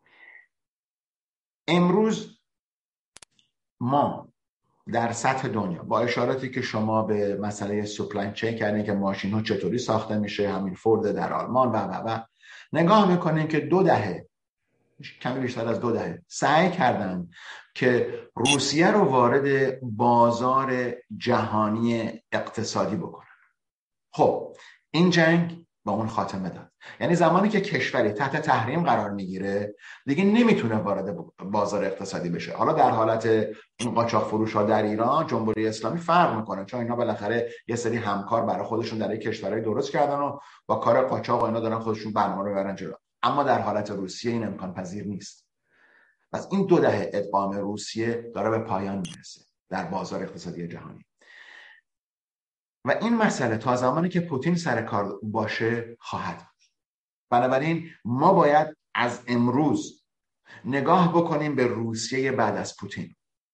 S2: امروز ما در سطح دنیا با اشاراتی که شما به مسئله سپلای چین کردین که ماشین ها چطوری ساخته میشه، همین فورد در آلمان و و و نگاه میکنین که دو دهه، کمی بیشتر از دو دهه سعی کردن که روسیه رو وارد بازار جهانی اقتصادی بکنن. خب این جنگ با اون خاتمه داد. یعنی زمانی که کشوری تحت تحریم قرار میگیره دیگه نمیتونه وارد بازار اقتصادی بشه. حالا در حالت این قاچاق فروش ها در ایران، جمهوری اسلامی فرق میکنه، چون اینا بالاخره یه سری همکار برای خودشون در کشورهای درست کردن و با کار قاچاق و اینا دارن خودشون برنامه رو میبرن جلو. اما در حالت روسیه این امکان پذیر نیست. پس این دو دهه ادغام روسیه داره به پایان میرسه در بازار اقتصادی جهانی و این مسئله تا زمانی که پوتین سر کار باشه خواهد بود. بنابراین ما باید از امروز نگاه بکنیم به روسیه بعد از پوتین.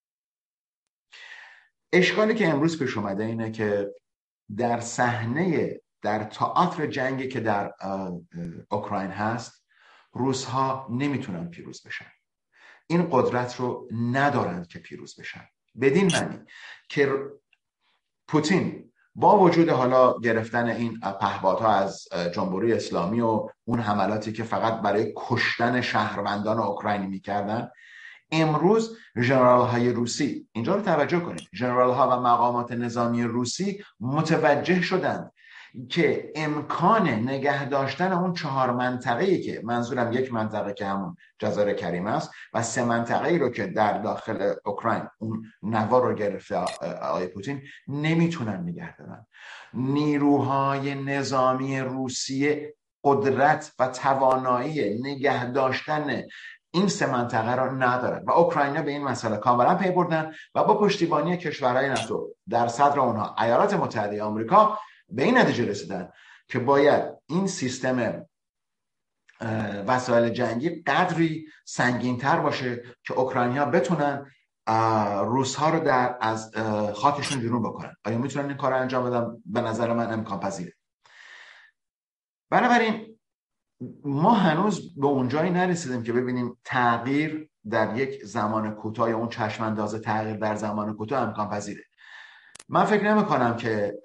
S2: اشکالی که امروز پیش اومده اینه که در صحنه، در تئاتر جنگی که در اوکراین هست، روس‌ها نمیتونن پیروز بشن. این قدرت رو ندارند که پیروز بشن. بدین معنی که پوتین با وجود حالا گرفتن این پهپادها از جمهوری اسلامی و اون حملاتی که فقط برای کشتن شهروندان اوکراینی میکردن، امروز ژنرال های روسی، اینجا رو توجه کنید، ژنرال ها و مقامات نظامی روسی متوجه شدند که امکان نگه داشتن اون چهار منطقه‌ای که منظورم یک منطقه که همون جزایر کریم است و سه منطقه‌ای رو که در داخل اوکراین اون نوار رو گرفته آقای پوتین، نمیتونن نگه دارن. نیروهای نظامی روسیه قدرت و توانایی نگه داشتن این سه منطقه رو ندارن و اوکراینیا به این مسئله کاملا پی بردن و با پشتیبانی کشورهای ناتو در صدر اونها ایالات متحده آمریکا به این نتیجه رسیدن که باید این سیستم وسایل جنگی قدری سنگین‌تر باشه که اوکراینیا بتونن روس‌ها رو در از خاکشون بیرون بکنن. آیا میتونن این کار رو انجام بدن؟ به نظر من امکان پذیره. بنابراین ما هنوز به اونجایی نرسیدیم که ببینیم تغییر در یک زمان کوتاه یا اون چشم انداز تغییر در زمان کوتاه امکان پذیره. من فکر نمی کنم که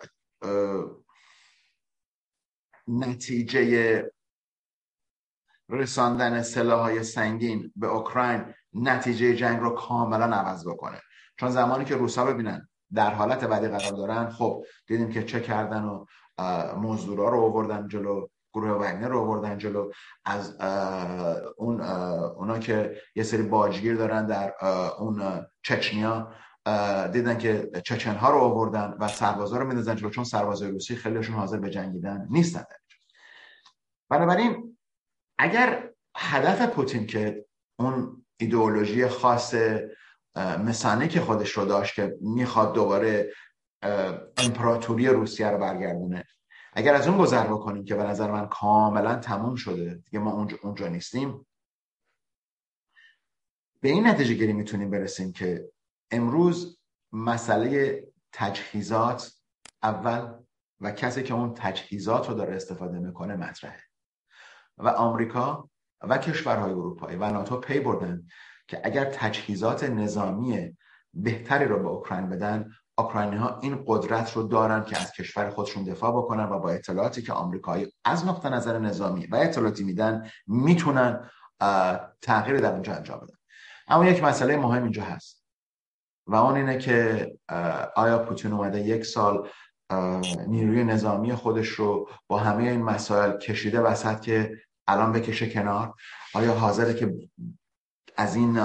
S2: نتیجه رساندن سلاح‌های سنگین به اوکراین نتیجه جنگ رو کاملا عوض بکنه، چون زمانی که روسا ببینن در حالت بعدی قرار دارن، خب دیدیم که چه کردن و مزدورا رو آوردن جلو، گروه وگنر رو آوردن جلو، از اون اونا که یه سری باجگیر دارن در اون چچنیا دیدن که چچن ها رو آوردن و سربازا رو میندازن جلو، چون سربازای روسی خیلیشون حاضر به جنگیدن نیستن. بنابراین اگر هدف پوتین که اون ایدئولوژی خاص مسانه که خودش رو داشت که میخواد دوباره امپراتوری روسیه رو برگردونه. اگر از اون گذر بکنیم که به نظر من کاملا تموم شده دیگه، ما اونجا, اونجا نیستیم، به این نتیجه گیری میتونیم برسیم که امروز مسئله تجهیزات اول و کسی که اون تجهیزات رو داره استفاده میکنه مطرحه و آمریکا و کشورهای اروپایی و ناتو پی بردن که اگر تجهیزات نظامی بهتری رو به اوکراین بدن، اوکراینی ها این قدرت رو دارن که از کشور خودشون دفاع بکنن و با اطلاعاتی که آمریکایی از نقطه نظر نظامی و اطلاعاتی میدن میتونن تغییر در اونجا انجام بدن. اما یک مسئله مهم اینجا هست و اون اینه که آیا پوتین اومده یک سال نیروی نظامی خودش رو با همه این مسائل کشیده وسط که الان بکشه کنار؟ آیا حاضره که از این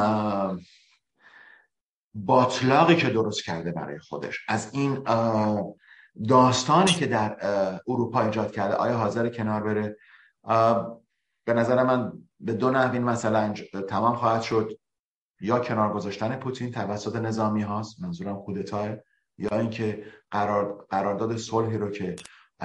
S2: باطلاقی که درست کرده برای خودش، از این داستانی که در اروپا ایجاد کرده، آیا حاضر کنار بره؟ به نظر من به دو نحو این مسئله تمام خواهد شد: یا کنار گذاشتن پوتین توسط نظامی هاست، منظورم کودتاه، یا اینکه قرار قرارداد صلحی رو که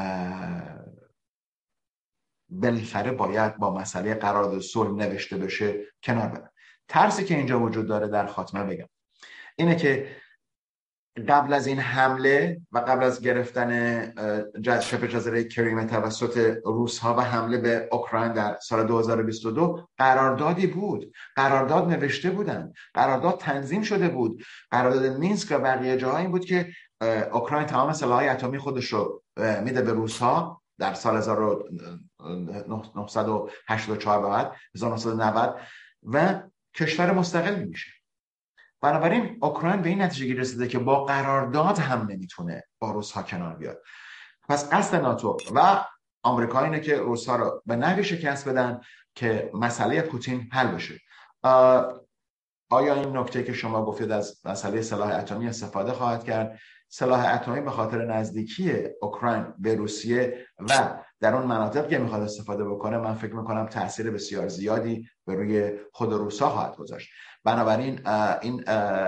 S2: بالاخره باید با مسئله قرارداد صلح نوشته بشه کنار برن. ترسی که اینجا وجود داره در خاتمه بگم اینه که قبل از این حمله و قبل از گرفتن شبه جزیره کریمه توسط روس ها و حمله به اوکراین در سال دو هزار و بیست و دو قراردادی بود، قرارداد نوشته بودن، قرارداد تنظیم شده بود، قرارداد مینسک و بقیه جاها این بود که اوکراین تمام سلاح‌های اتمی خودش رو میده به روس ها در سال هزار و نهصد و هشتاد و چهار بعد هزار و نهصد و نود و کشور مستقل میشه. بنابراین اوکراین به این نتیجه گیری رسیده که با قرارداد هم نمیتونه با روس ها کنار بیاد. پس قصد ناتو و آمریکا اینه که روس ها رو به نحوی شکست بدن که مسئله پوتین حل بشه. آیا این نکته که شما گفتید از مسئله سلاح اتمی استفاده خواهد کرد؟ سلاح اتمی به خاطر نزدیکی اوکراین به روسیه و در اون مناطق که میخواد استفاده بکنه، من فکر میکنم تاثیر بسیار زیادی به روی خود روسا خواهد گذاشت. بنابراین این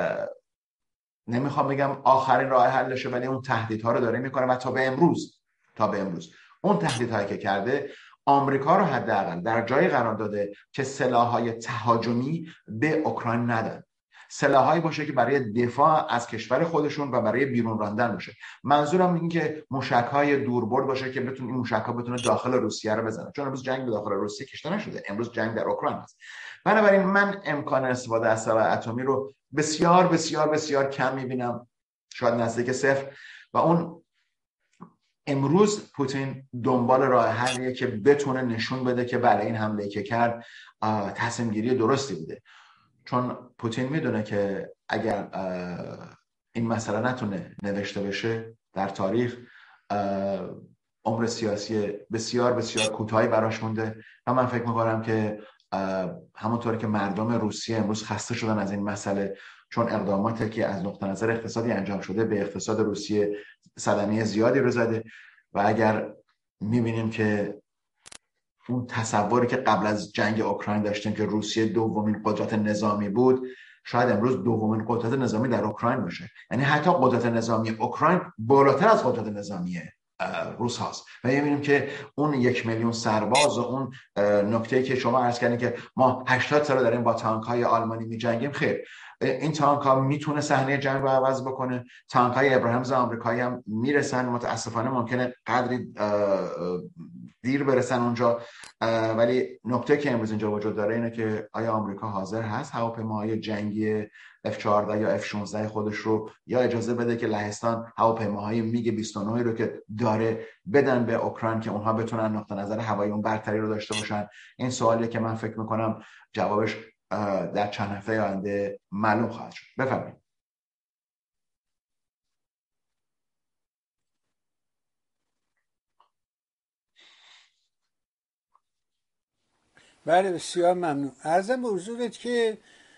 S2: نمیخوام بگم آخرین راه حلشه، ولی اون تهدیدها رو داره میکنه و تا به امروز تا به امروز اون تهدیدهایی که کرده آمریکا رو حداقل در جای قرار داده که سلاح‌های تهاجمی به اوکراین ندن، سلاح‌هایی باشه که برای دفاع از کشور خودشون و برای بیرون راندن باشه. منظورم این که موشک‌های دوربرد باشه که بتونه این موشک‌ها بتونه داخل روسیه رو بزنه، چون امروز جنگ به داخل روسیه کشته نشده، امروز جنگ در اوکراین است. بنابراین من امکان استفاده از سلاح اتمی رو بسیار بسیار بسیار کم می‌بینم، شاید نزدیک صفر، و اون امروز پوتین دنبال راه حلیه که بتونه نشون بده که بله این حمله که کرد تصمیم گیری درستی بوده، چون پوتین میدونه که اگر این مسئله نتونه نوشته بشه در تاریخ، عمر سیاسی بسیار بسیار کوتاهی براش مونده و من فکر میکنم که همونطوری که مردم روسیه امروز خسته شدن از این مسئله، چون اقداماتی که از نقطه نظر اقتصادی انجام شده به اقتصاد روسیه صدمه زیادی رو زده و اگر میبینیم که اون تصوری که قبل از جنگ اوکراین داشتیم که روسیه دومین قدرت نظامی بود، شاید امروز دومین قدرت نظامی در اوکراین باشه. یعنی حتی قدرت نظامی اوکراین بالاتر از قدرت نظامی روس هاست و میبینیم که اون یک میلیون سرباز و اون نکته‌ای که شما عرض کردین که ما هشتاد سال داریم با تانک های آلمانی می‌جنگیم، خیر، این تانک ها میتونه صحنه جنگ رو عوض بکنه. تانک های ابراهیمز آمریکایی هم میرسن، متاسفانه ممکنه قدری دیر برسن اونجا، ولی نکته که امروز اینجا وجود داره اینه که آیا آمریکا حاضر هست هواپیماهای جنگی اف چهارده یا اف شانزده خودش رو یا اجازه بده که لهستان هواپیماهای میگ بیست و نه رو که داره بدن به اوکراین که اونها بتونن نقطه نظر هوایی اون برتری رو داشته باشن؟ این سوالیه که من فکر میکنم جوابش در چند هفته آینده معلوم خواهد شد. بفرمایید.
S1: بله بسیار ممنون. عرضم به حضورت که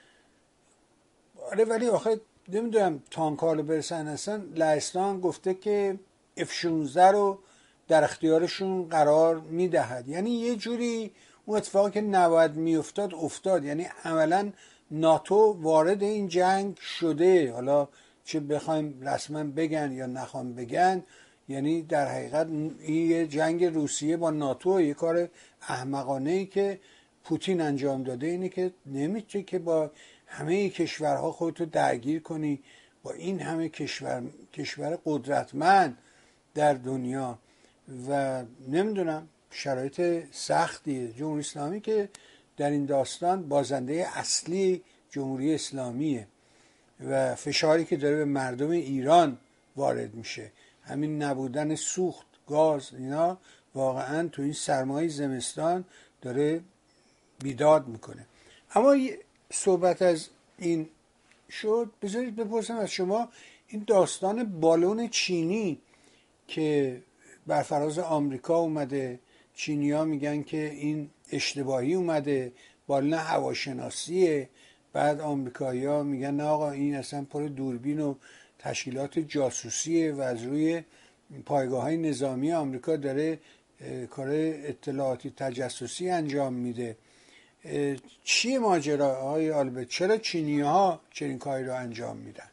S1: آره، ولی آخه نمیدونم تانکارو برسن اصلا. لهستان گفته که اف شانزده رو در اختیارشون قرار میدهد، یعنی یه جوری اون اتفاقی که نباید میافتاد افتاد، یعنی عملا ناتو وارد این جنگ شده. حالا چه بخوایم رسما بگن یا نخوام بگن، یعنی در حقیقت این یه جنگ روسیه با ناتو، یه کار احمقانه ای که پوتین انجام داده اینه که نمیشه که با همه کشورها خودتو درگیر کنی، با این همه کشور کشور قدرتمند در دنیا. و نمیدونم شرایط سختیه. جمهوری اسلامی که در این داستان بازنده اصلی جمهوری اسلامیه و فشاری که داره به مردم ایران وارد میشه، همین نبودن سوخت، گاز، اینا واقعا تو این سرمای زمستان داره بیداد میکنه. اما صحبت از این شد، بذارید بپرسم از شما این داستان بالون چینی که بر فراز آمریکا اومده، چینی‌ها میگن که این اشتباهی اومده، بالون هواشناسیه، بعد آمریکایی‌ها میگن نه آقا این اصلا پر دوربین و تشکیلات جاسوسیه و از روی پایگاه‌های نظامی آمریکا داره کار اطلاعاتی تجسسی انجام میده. چیه ماجرا آقای آلبرت؟ چرا چینی‌ها چنین کاری رو انجام میدن؟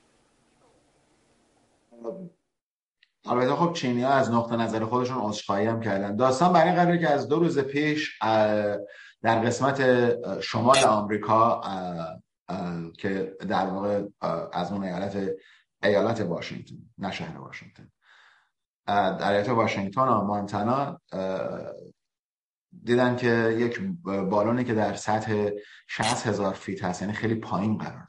S2: البته خب چینی ها از نقطه نظر خودشون عذرخواهی هم کردن. داستان برای قراره که از دو روز پیش در قسمت شمال آمریکا که در واقع از اون ایالت ایالت واشنگتن، نه شهر واشنگتن، در ایالت واشنگتن و مانتانا، دیدن که یک بالونی که در سطح شصت هزار فیت هست، یعنی خیلی پایین قرار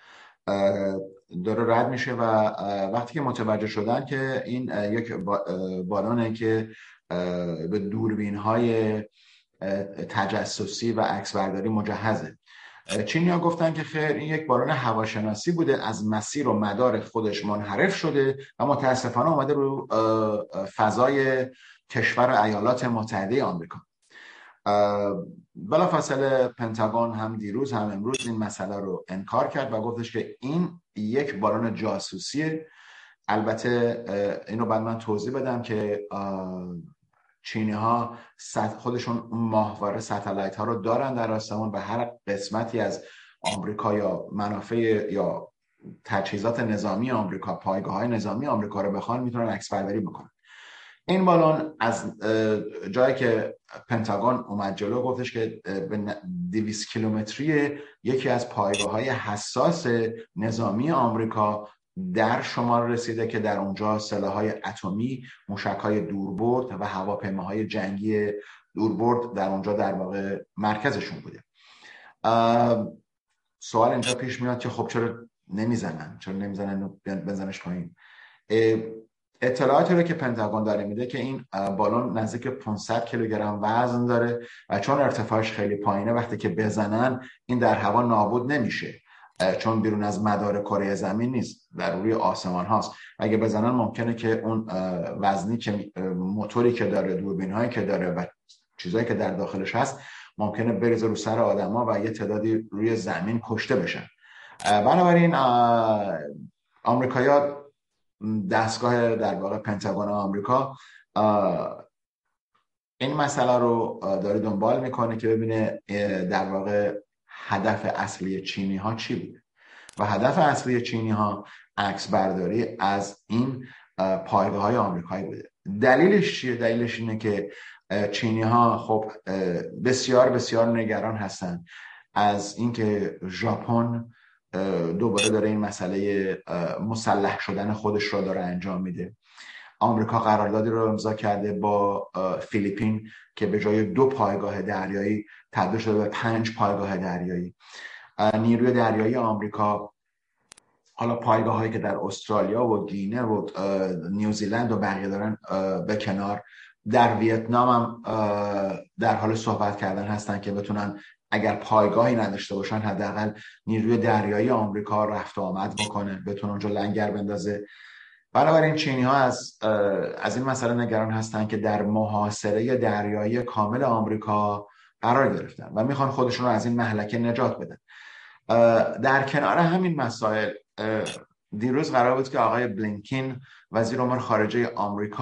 S2: داره رد میشه و وقتی که متوجه شدن که این یک بالونه که به دوربین های تجسسی و عکسبرداری مجهزه، چینی‌ها گفتن که خیر این یک بالون هواشناسی بوده، از مسیر و مدار خودش منحرف شده و متاسفانه اومده رو فضای کشور ایالات متحده آمریکا. بلافاصله پنتاگون هم دیروز هم امروز این مسئله رو انکار کرد و گفتش که این یک بالون جاسوسیه. البته اینو بعد من توضیح بدم که چینی ها خودشون ماهواره ستلایت ها رو دارن در آسمون و هر قسمتی از آمریکا یا منافع یا تجهیزات نظامی آمریکا، پایگاه های نظامی آمریکا رو بخوان میتونن عکس برداری بکنن. این بالون از جایی که پنتاگون اومد جلو گفتش که به دویست کیلومتری یکی از پایگاه‌های حساس نظامی آمریکا در شمال رسیده که در اونجا سلاح‌های اتمی، موشک‌های دوربرد و هواپیماهای جنگی دوربرد در اونجا در واقع مرکزشون بوده. سوال اینجا پیش میاد که خب چرا نمیزنن؟ چرا نمیزنن بزنش پایین؟ اطلاعاتی رو که پنتاگون داره میده که این بالون نزدیک پانصد کیلوگرم وزن داره و چون ارتفاعش خیلی پایینه وقتی که بزنن این در هوا نابود نمیشه، چون بیرون از مدار کره زمین نیست، در روی آسمان هاست. اگه بزنن ممکنه که اون وزنی که موتوری که داره، دوربین هایی که داره و چیزایی که در داخلش هست ممکنه بریزه رو سر آدما و یه تعدادی روی زمین کشته بشن. بنابراین آمریکایی‌ها، دستگاه در واقع پنتاگون آمریکا این مسئله رو داره دنبال میکنه که ببینه در واقع هدف اصلی چینی ها چی بوده و هدف اصلی چینی ها عکس برداری از این پایگاه های آمریکایی بوده. دلیلش چیه؟ دلیلش اینه که چینی ها خب بسیار بسیار نگران هستن از اینکه ژاپن دوباره داره این مسئله مسلح شدن خودش رو داره انجام میده. آمریکا قراردادی رو امضا کرده با فیلیپین که به جای دو پایگاه دریایی تبدیل شده به پنج پایگاه دریایی. نیروی دریایی آمریکا، حالا پایگاه هایی که در استرالیا و گینه و نیوزیلند و بقیه دارن به کنار، در ویتنام هم در حال صحبت کردن هستن که بتونن اگر پایگاهی نداشته باشن حداقل نیروی دریایی آمریکا رفت و آمد بکنه، بتونه اونجا لنگر بندازه. بنابراین چینی ها از از این مسئله نگران هستن که در محاصره دریایی کامل آمریکا قرار گرفتن و میخوان خودشون رو از این مهلکه نجات بدن. در کنار همین مسائل دیروز قرار بود که آقای بلینکن وزیر امور خارجه آمریکا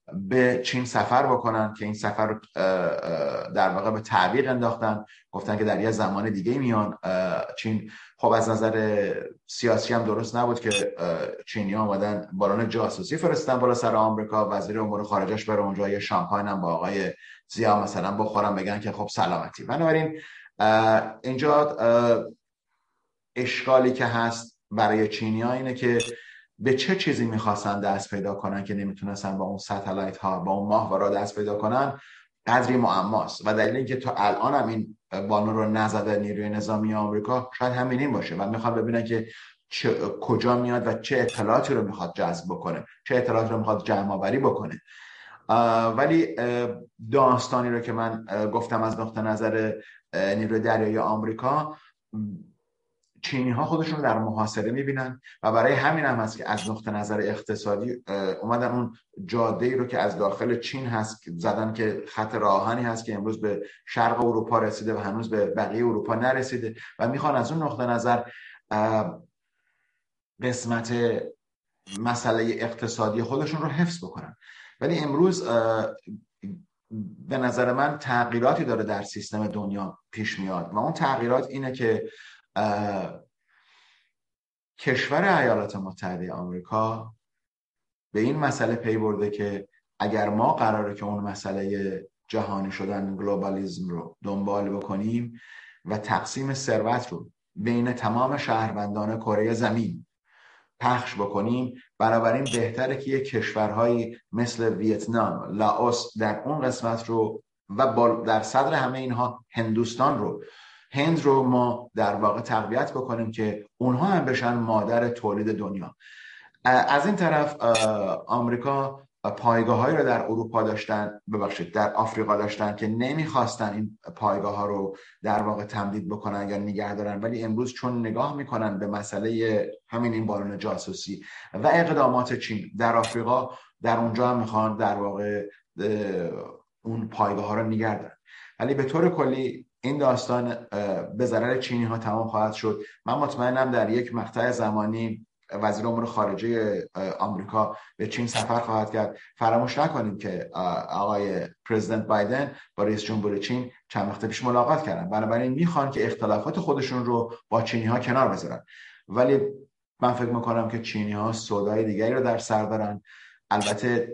S2: به چین سفر بکنن که این سفر رو در واقع به تعویق انداختن، گفتن که در یه زمان دیگه میان. چین خب از نظر سیاسی هم درست نبود که چینی ها آمدن بالون جاسوسی فرستن بالا سر آمریکا، وزیر امور خارجش بره اونجا یه شامپاین هم با آقای زیا مثلا بخورن بگن که خب سلامتی. بنابراین اینجا اشکالی که هست برای چینی ها اینه که به چه چیزی میخواستن دست پیدا کنن که نمیتونستن با اون ستلایت ها با اون ماهواره‌ها دست پیدا کنن، قدری معماست. و دلیل اینکه تا الان هم این بالون رو نزده نیروی نظامی آمریکا شاید همین این باشه و میخوان ببینن که چه، کجا میاد و چه اطلاعاتی رو میخواد جذب بکنه، چه اطلاعاتی رو میخواد جمع آوری بکنه. ولی داستانی رو که من گفتم از نقطه نظر نیروی دریایی آمریکا، چینی ها خودشون در محاصره میبینن و برای همین هم هست که از نقطه نظر اقتصادی اومدن اون جاده ای رو که از داخل چین هست زدن که خط راهانی هست که امروز به شرق اروپا رسیده و هنوز به بقیه اروپا نرسیده و میخوان از اون نقطه نظر قسمت مسئله اقتصادی خودشون رو حفظ بکنن. ولی امروز به نظر من تغییراتی داره در سیستم دنیا پیش میاد و اون تغییرات اینه که کشور ایالات متحده آمریکا به این مسئله پی برده که اگر ما قراره که اون مسئله جهانی شدن گلوبالیسم رو دنبال بکنیم و تقسیم ثروت رو بین تمام شهروندان کره زمین پخش بکنیم، بنابراین بهتره که یک کشورهایی مثل ویتنام، لاوس در اون قسمت رو و در صدر همه اینها هندوستان رو هند رو ما در واقع تقویت بکنیم که اونها هم بشن مادر تولید دنیا. از این طرف آمریکا پایگاه‌هایی رو در اروپا داشتن، ببخشید در آفریقا داشتن که نمیخواستن این پایگاه‌ها رو در واقع تمدید بکنن یا نگه دارن، ولی امروز چون نگاه میکنن به مسئله همین این بالون جاسوسی و اقدامات چین در آفریقا، در اونجا هم میخوان در واقع اون پایگاه‌ها رو نگه دارن. ولی به طور کلی این داستان به ضرر چینی ها تمام خواهد شد. من مطمئنم در یک مقطع زمانی وزیر امور خارجه آمریکا به چین سفر خواهد کرد. فراموش نکنیم که آقای پرزیدنت بایدن با رئیس جمهور چین چند وقت پیش ملاقات کردن، بنابراین میخوان که اختلافات خودشون رو با چینی ها کنار بذارن. ولی من فکر میکنم که چینی ها سودای دیگری رو در سر دارن. البته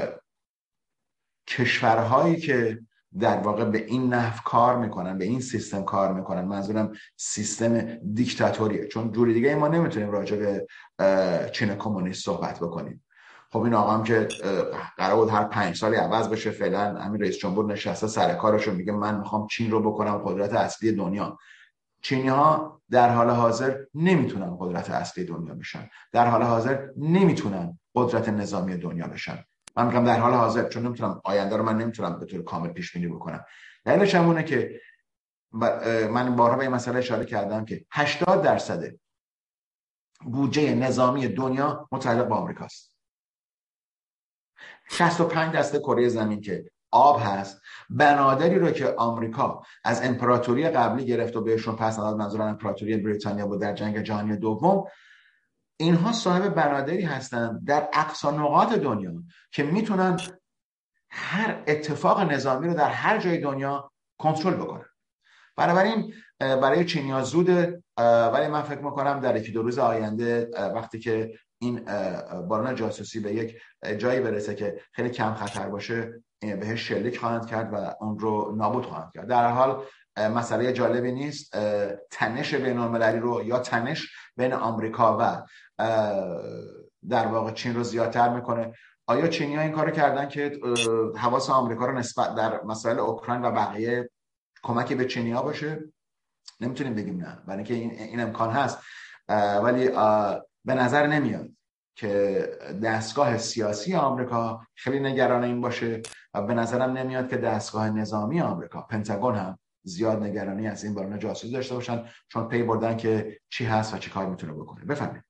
S2: کشورهایی که در واقع به این نحو کار میکنن، به این سیستم کار میکنن، منظورم سیستم دیکتاتوریه، چون جوری دیگه ما نمیتونیم راجع به چین کمونیست صحبت بکنیم. خب این آقا هم که قرار بود هر پنج سالی عوض بشه، فعلا همین رئیس جمهور نشسته سر کارشون میگه من میخوام چین رو بکنم قدرت اصلی دنیا. چینی ها در حال حاضر نمیتونن قدرت اصلی دنیا بشن، در حال حاضر نمیتونن قدرت نظامی دنیا بشن. من میگم در حال حاضر چون نمیتونم آینده رو من نمیتونم به طور کامل پیش بینی بکنم. دلیلش همونه که من بارها به این مسئله اشاره کردم که هشتاد درصد بودجه نظامی دنیا متعلق به آمریکاست. شصت و پنج درصد کره زمین که آب هست، بنادری رو که آمریکا از امپراتوری قبلی گرفت و بهشون پس داد، منظورم امپراتوری بریتانیا بود در جنگ جهانی دوم، اینها صاحب بنادری هستند در اقصا نقاط دنیا که میتونن هر اتفاق نظامی رو در هر جای دنیا کنترل بکنن. بنابراین برای چینی‌ها زوده، ولی من فکر میکنم در یکی دو روز آینده وقتی که این بالون جاسوسی به یک جایی برسه که خیلی کم خطر باشه بهش شلیک خواهند کرد و اون رو نابود خواهند کرد. در حال مسئله جالبی نیست. تنش بین‌المللی رو یا تنش بین آمریکا و در واقع چین رو زیادتر میکنه. آیا چینی‌ها این کارو کردن که حواس آمریکا رو نسبت در مسائل اوکراین و بقیه کمکی به چینی‌ها باشه؟ نمیتونیم بگیم نه، برای اینکه این, این امکان هست، ولی به نظر نمیاد که دستگاه سیاسی آمریکا خیلی نگران این باشه و به نظرم نمیاد که دستگاه نظامی آمریکا، پنتاگون هم زیاد نگرانی از این بالون جاسوسی داشته باشن، چون پی بردن که چی هست و چی کار میتونه بکنه. بفرمایید.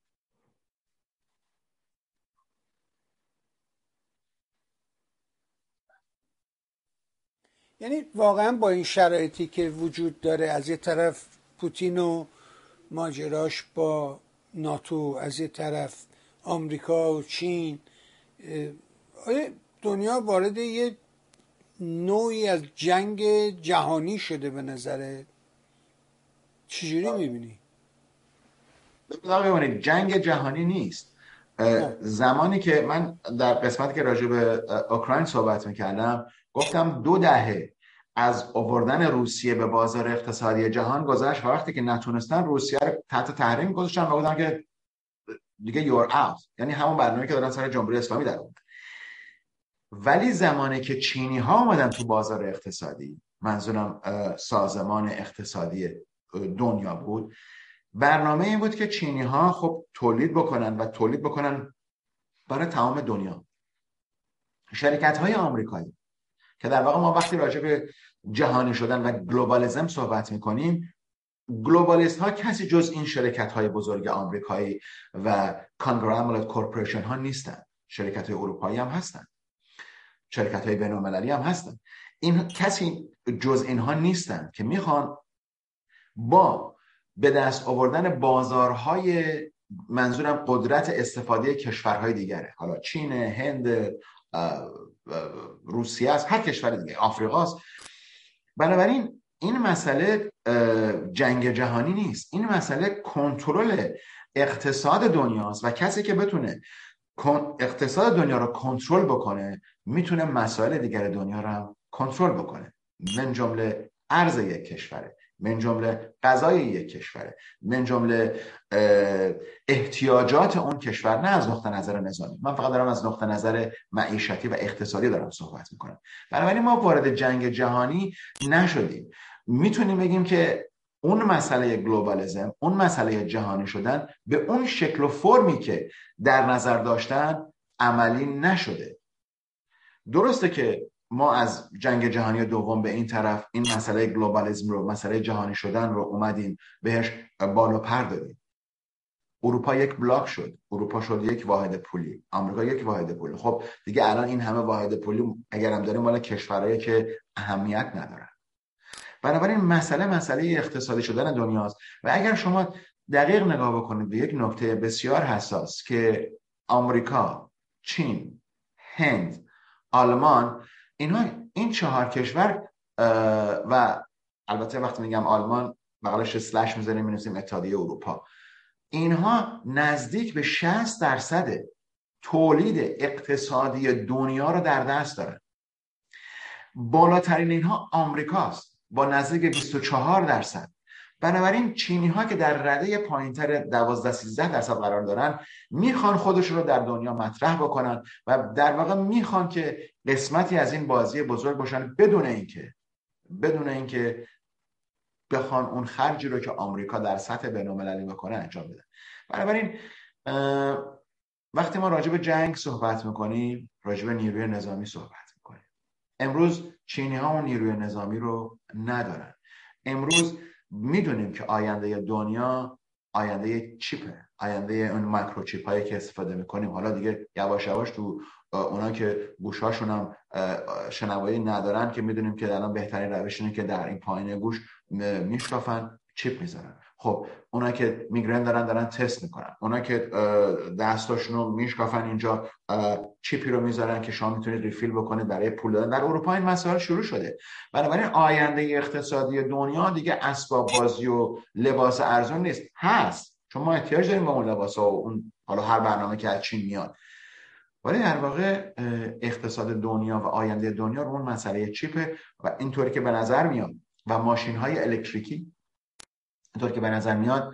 S1: یعنی واقعا با این شرایطی که وجود داره، از یه طرف پوتین و ماجراش با ناتو، از یه طرف آمریکا و چین، آیا دنیا وارد یه نوعی از جنگ جهانی شده به نظره؟ چجوری میبینی؟
S2: ببینید جنگ جهانی نیست. زمانی که من در قسمتی که راجع به اوکراین صحبت میکردم گفتم دو دهه از آوردن روسیه به بازار اقتصادی جهان گذشت و وقتی که نتونستن روسیه رو تحت تحریم گذاشتن و گفتن که دیگه یور اوت، یعنی همون برنامه‌ای که دارن سر جمهوری اسلامی در آوردن. ولی زمانی که چینی ها اومدن تو بازار اقتصادی، منظورم سازمان اقتصادی دنیا بود، برنامه این بود که چینی ها خب تولید بکنن و تولید بکنن برای تمام دنیا. شرکت های آمریکایی که در واقع ما وقتی راجع به جهانی شدن و گلوبالیسم صحبت میکنیم، گلوبالیست ها کسی جز این شرکت های بزرگ آمریکایی و کانگلومرات کورپوریشن ها نیستن. شرکت های اروپایی هم هستن، شرکت های بین المللی هم هستن. این کسی جز اینها نیستن که میخوان با به دست آوردن بازارهای، منظورم قدرت استفاده کشورهای دیگره، حالا چین، هند، روسیه است، هر کشور دیگه، آفریقاست. بنابراین این مسئله جنگ جهانی نیست، این مسئله کنترل اقتصاد دنیاست و کسی که بتونه اقتصاد دنیا رو کنترل بکنه میتونه مسائل دیگر دنیا رو هم کنترل بکنه، من جمله ارز یک کشوره، من جمله غذای یک کشوره، من جمله احتیاجات اون کشور، نه از نقطه نظر نظامی، من فقط دارم از نقطه نظر معیشتی و اقتصادی دارم صحبت میکنم. بنابراین ما وارد جنگ جهانی نشدیم. میتونیم بگیم که اون مسئله گلوبالیسم، اون مسئله جهانی شدن به اون شکل و فرمی که در نظر داشتن عملی نشده. درسته که ما از جنگ جهانی دوم به این طرف این مسئله گلوبالیسم رو، مسئله جهانی شدن رو اومدیم بهش بالا پر دادیم. اروپا یک بلاک شد، اروپا شد یک واحد پولی، آمریکا یک واحد پولی. خب دیگه الان این همه واحد پولی اگر هم داریم مال کشورهایی که اهمیت ندارن. بنابراین مسئله مسئله اقتصادی شدن دنیاست و اگر شما دقیق نگاه بکنید به یک نکته بسیار حساس که آمریکا، چین، هند، آلمان، اینها این چهار کشور و البته وقتی میگم آلمان بغلش اسلش میذاریم می‌نویسیم اتحادیه اروپا، اینها نزدیک به شصت درصد تولید اقتصادی دنیا رو در دست دارن. بالاترین اینها آمریکاست با نزدیک بیست و چهار درصد. بنابراین چینی ها که در رده پایینتر دوازده سیزده درصد قرار دارن میخوان خودشون رو در دنیا مطرح بکنن و در واقع میخوان که قسمتی از این بازی بزرگ باشن بدون اینکه بدون اینکه بخوان اون خرجی رو که آمریکا در سطح بین‌المللی میکنه انجام بدن. بنابراین وقتی ما راجع به جنگ صحبت میکنیم راجع به نیروی نظامی صحبت میکنیم. امروز چینی ها اون نیروی نظامی رو ندارن. امروز میدونیم که آینده دنیا آینده چیپه، آینده اون مایکروچیپ هایی که استفاده میکنیم. حالا دیگه یواش یواش تو اونا که گوشاشون هم شنوایی ندارن که میدونیم که الان بهترین روش اینه که در این پایین گوش میشکافن چیپ میذارن. خب اونا که میگرن دارن دارن تست میکنن، اونا که دستاشون رو میشکافن اینجا چیپی رو میذارن که شما میتونید ریفیل بکنید برای پول دادن. در اروپا این مسائل شروع شده. بنابراین آینده اقتصادی دنیا دیگه اسباب بازی و لباس ارزون نیست، هست چون ما احتیاج داریم به اون لباسا و اون حالا هر برنامه که از چین میاد، ولی در واقع اقتصاد دنیا و آینده دنیا رو اون مسئله چیپه و اینطوری که به نظر میاد و ماشین های الکتریکی اینطور که به نظر میاد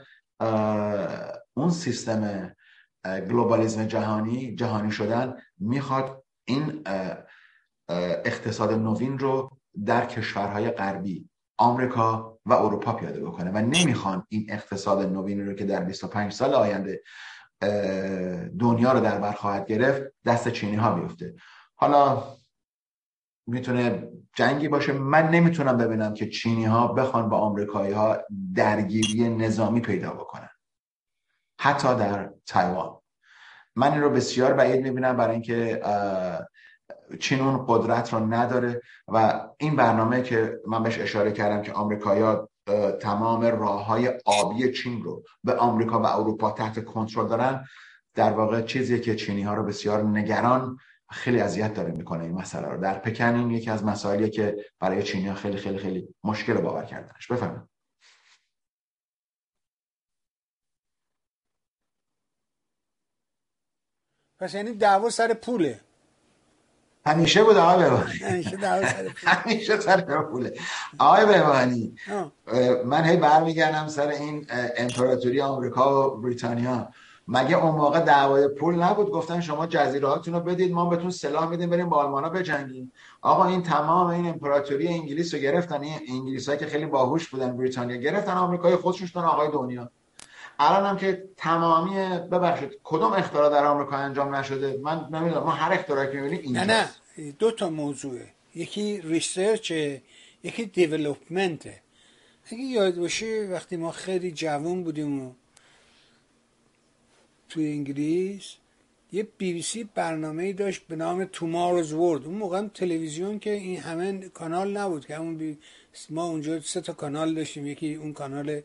S2: اون سیستم گلوبالیسم جهانی جهانی شدن میخواد این اقتصاد نوین رو در کشورهای غربی آمریکا و اروپا پیاده بکنه و نمیخوان این اقتصاد نوین رو که در بیست و پنج سال آینده دنیا رو در بر خواهد گرفت دست چینی ها بیفته. حالا میتونه جنگی باشه، من نمیتونم ببینم که چینی ها بخوان با آمریکایی ها درگیری نظامی پیدا بکنن، حتی در تایوان. من این رو بسیار بعید میبینم برای اینکه چین اون قدرت رو نداره و این برنامه که من بهش اشاره کردم که آمریکایی‌ها تمام راه‌های آبی چین رو به آمریکا و اروپا تحت کنترل دارن، در واقع چیزی که چینی ها رو بسیار نگران خیلی اذیت داره میکنه این مسئله رو. در پکن این یکی از مسائلیه که برای چینی‌ها خیلی خیلی خیلی مشکل باور کردنش. بفهمید.
S1: پس یعنی دعوا سر پوله.
S2: همیشه بود آقای بهبانی.
S1: همیشه دعوا سر پوله.
S2: همیشه سر پوله. آقای بهبانی من هی برمیگردم سر این امپراتوری آمریکا و بریتانیا. مگه اون موقع دعوای پول نبود؟ گفتن شما جزیرهاتون رو بدید ما بهتون سلاح میدیم بریم با آلمانا بجنگیم. آقا این تمام این امپراتوری انگلیس رو گرفتن، این انگلیسایی که خیلی باهوش بودن بریتانیا گرفتن، آمریکای خودشون شدن آقای دنیا. الان هم که تمامی ببخشید کدوم اختراع در آمریکا انجام نشده؟ من نمیدونم. ما هر اختراعی که می‌بینیم اینجاست.
S1: نه نه دو تا موضوعه، یکی ریسرچه یکی دیولپمنته. اگه یاد باشه وقتی ما خیلی جوان بودیم و توی انگلیس یه بی بی سی برنامه‌ای داشت به نام توماروز ورد. اون موقع هم تلویزیون که این همه کانال نبود که همون بی... ما اونجا سه تا کانال داشتیم، یکی اون کانال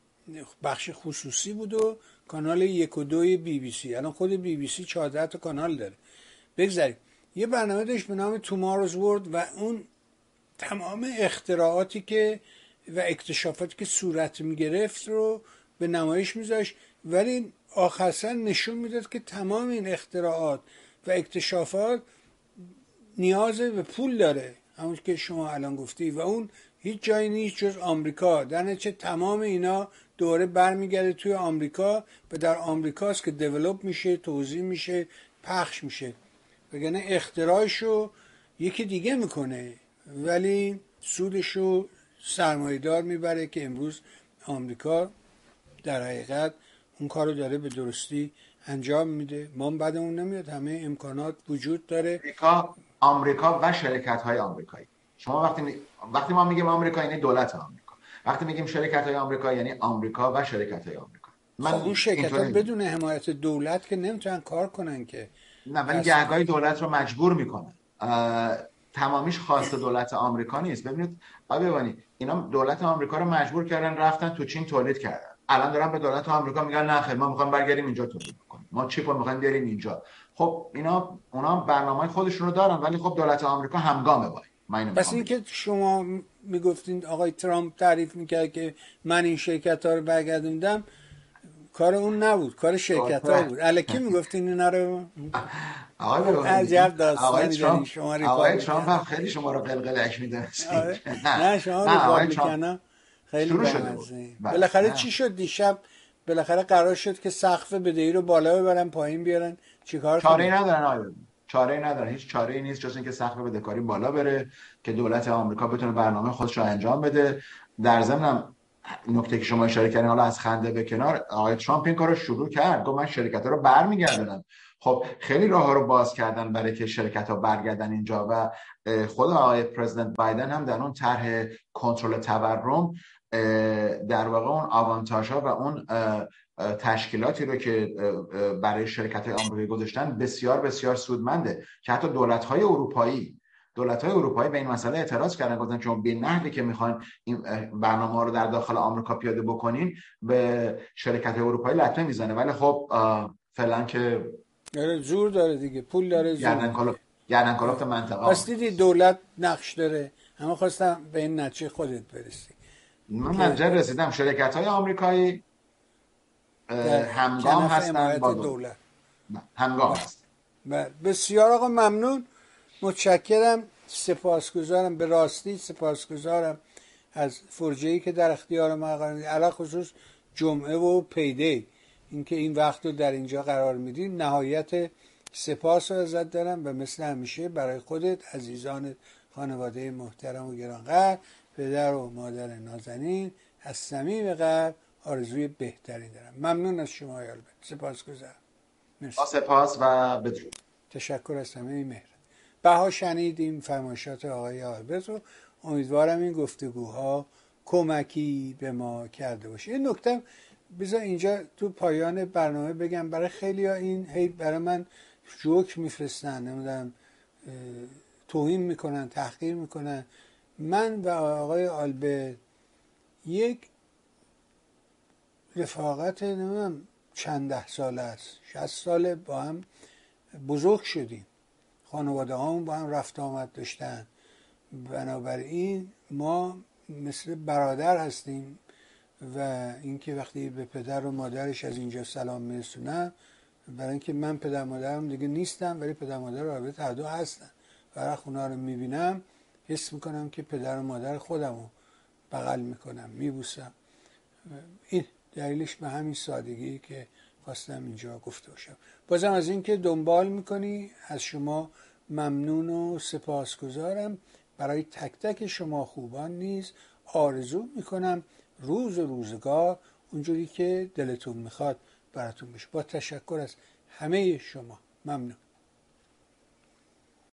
S1: بخش خصوصی بود و کانال یک و دوی بی بی سی. الان خود بی بی سی چهارده تا کانال داره. بگذاریم یه برنامه داشت به نام توماروز ورد و اون تمام اختراعاتی که و اکتشافاتی که صورت میگرفت رو به نمایش میذاشت، ولی آخرسر نشون میداد که تمام این اختراعات و اکتشافات نیاز به پول داره، همون که شما الان گفتی، و اون هیچ جایی نیست جز آمریکا. در نتیجه تمام اینا دوره برمیگرده توی آمریکا و در آمریکاست که دیولپ میشه، توزیع میشه، پخش میشه. وگرنه اختراعشو یکی دیگه میکنه ولی سودشو سرمایه‌دار میبره که امروز آمریکا در حقیقت اون کارو داره به درستی انجام میده. ما بعدمون نمیاد، همه امکانات وجود داره.
S2: آمریکا آمریکا و شرکت‌های آمریکایی. شما وقتی وقتی ما میگیم آمریکا یعنی دولت آمریکا، وقتی میگیم شرکت‌های آمریکا یعنی آمریکا و شرکت‌های آمریکا.
S1: من خب اون شرکت‌ها بدون حمایت دولت که نمیتونن کار کنن که.
S2: نه ولی گهگاهی دولت رو مجبور میکنن. تمامیش خواست دولت آمریکا نیست. ببینید آقای بهبانی اینا دولت آمریکا رو مجبور کردن رفتن تو چین تولید کردن. الان دارن به دولت آمریکا میگن نه خیر ما میخوایم برگردیم اینجا تولید کنیم، ما چیپ رو میخوایم بیاریم اینجا. خب اینا اونا برنامه خودشون رو دارن ولی خب دولت آمریکا همگامه باید.
S1: پس این که شما میگفتین آقای ترامپ تعریف میکرد که من این شرکت ها رو برگردوندم، کار اون نبود، کار شرکت ها بود. الکی میگفتین اینا رو.
S2: آقای
S1: عجب داستانی دارین
S2: شما. آقای ترامپ هم خیلی شما رو قلقلک میدونست.
S1: نه شما ریپابلیکن خیلی بامزه. بالاخره چی شد دیشب؟ بالاخره قرار شد که سقف بدهی رو بالا ببرن پایین بیارن. چیکار کنن؟
S2: چاره‌ای ندارن آقای چاره‌ای ندارن. هیچ چاره‌ای نیست جز اینکه سقف بدهکاری بالا بره که دولت آمریکا بتونه برنامه خودش رو انجام بده. در ضمن نکته که شما اشاره کردین، حالا از خنده به کنار، آقای ترامپ این کارو شروع کرد، گفت من شرکت‌ها رو برمیگردونم. خب خیلی راه‌ها رو باز کردن برای که شرکت‌ها برگردن اینجا و خود آقای پرزیدنت بایدن هم در اون طرح کنترل تورم در واقع اون آوانتاژها و اون تشکیلاتی رو که برای شرکت‌های آمریکایی گذاشتن بسیار بسیار سودمنده که حتی دولت‌های اروپایی دولت‌های اروپایی به این مسئله اعتراض کردن، گفتن چون به نحوی که میخواین این برنامه‌ها رو در داخل آمریکا پیاده بکنین به شرکت‌های اروپایی لطمه میزنه. ولی خب فعلا که
S1: زور داره دیگه، پول داره، زور
S2: گردن کلفت گردن کلفت منطقه.
S1: پس دیدی دولت نقش داره. اما خواستم به این نتیجه خودت برسی.
S2: من منجر رسیدم شرکت‌های آمریکایی همگام هستن با
S1: دولت.
S2: همگام هستن.
S1: بسیار آقا ممنون، متشکرم، سپاسگزارم، به راستی سپاسگزارم از فرجه‌ای که در اختیار ما قرار میدید، علاوه خصوص جمعه و پیدی، اینکه این وقت رو در اینجا قرار میدید. نهایت سپاس رو ازت دارم و مثل همیشه برای خودت، عزیزان، خانواده محترم و گرانقدر، پدر و مادر نازنین از صمیم قلب آرزوی بهتری دارم. ممنون از شما آقای آلبرت، سپاسگزارم.
S2: با سپاس و بدرود.
S1: تشکر از همه مهر. بها شنیدیم فرمایشات آقای آلبرت رو. امیدوارم این گفتگوها کمکی به ما کرده باشه. این نکته بذار اینجا تو پایان برنامه بگم، برای خیلی ها این هی برای من جوک میفرستن، نمیدونم توهین میکنن، تحقیر میکنن. من و آقای آلبرت یک رفاقت نمیدونم چند ده ساله است، شصت ساله با هم بزرگ شدیم. خانواده هامون با هم رفت آمد داشتن. بنابراین ما مثل برادر هستیم و اینکه وقتی به پدر و مادرش از اینجا سلام میرسونم، برای اینکه من پدر مادرم دیگه نیستم ولی پدر مادر رابطه هر دو هستن و وقتی اونا رو میبینم حس میکنم که پدر و مادر خودم رو بغل میکنم، میبوسم. این دلیلش به همین سادگی که خواستم اینجا گفته باشم. بازم از اینکه دنبال میکنی از شما ممنون و سپاسگزارم. برای تک تک شما خوبان نیز آرزو میکنم روز و روزگار اونجوری که دلتون میخواد براتون بشه. با تشکر از همه شما. ممنون.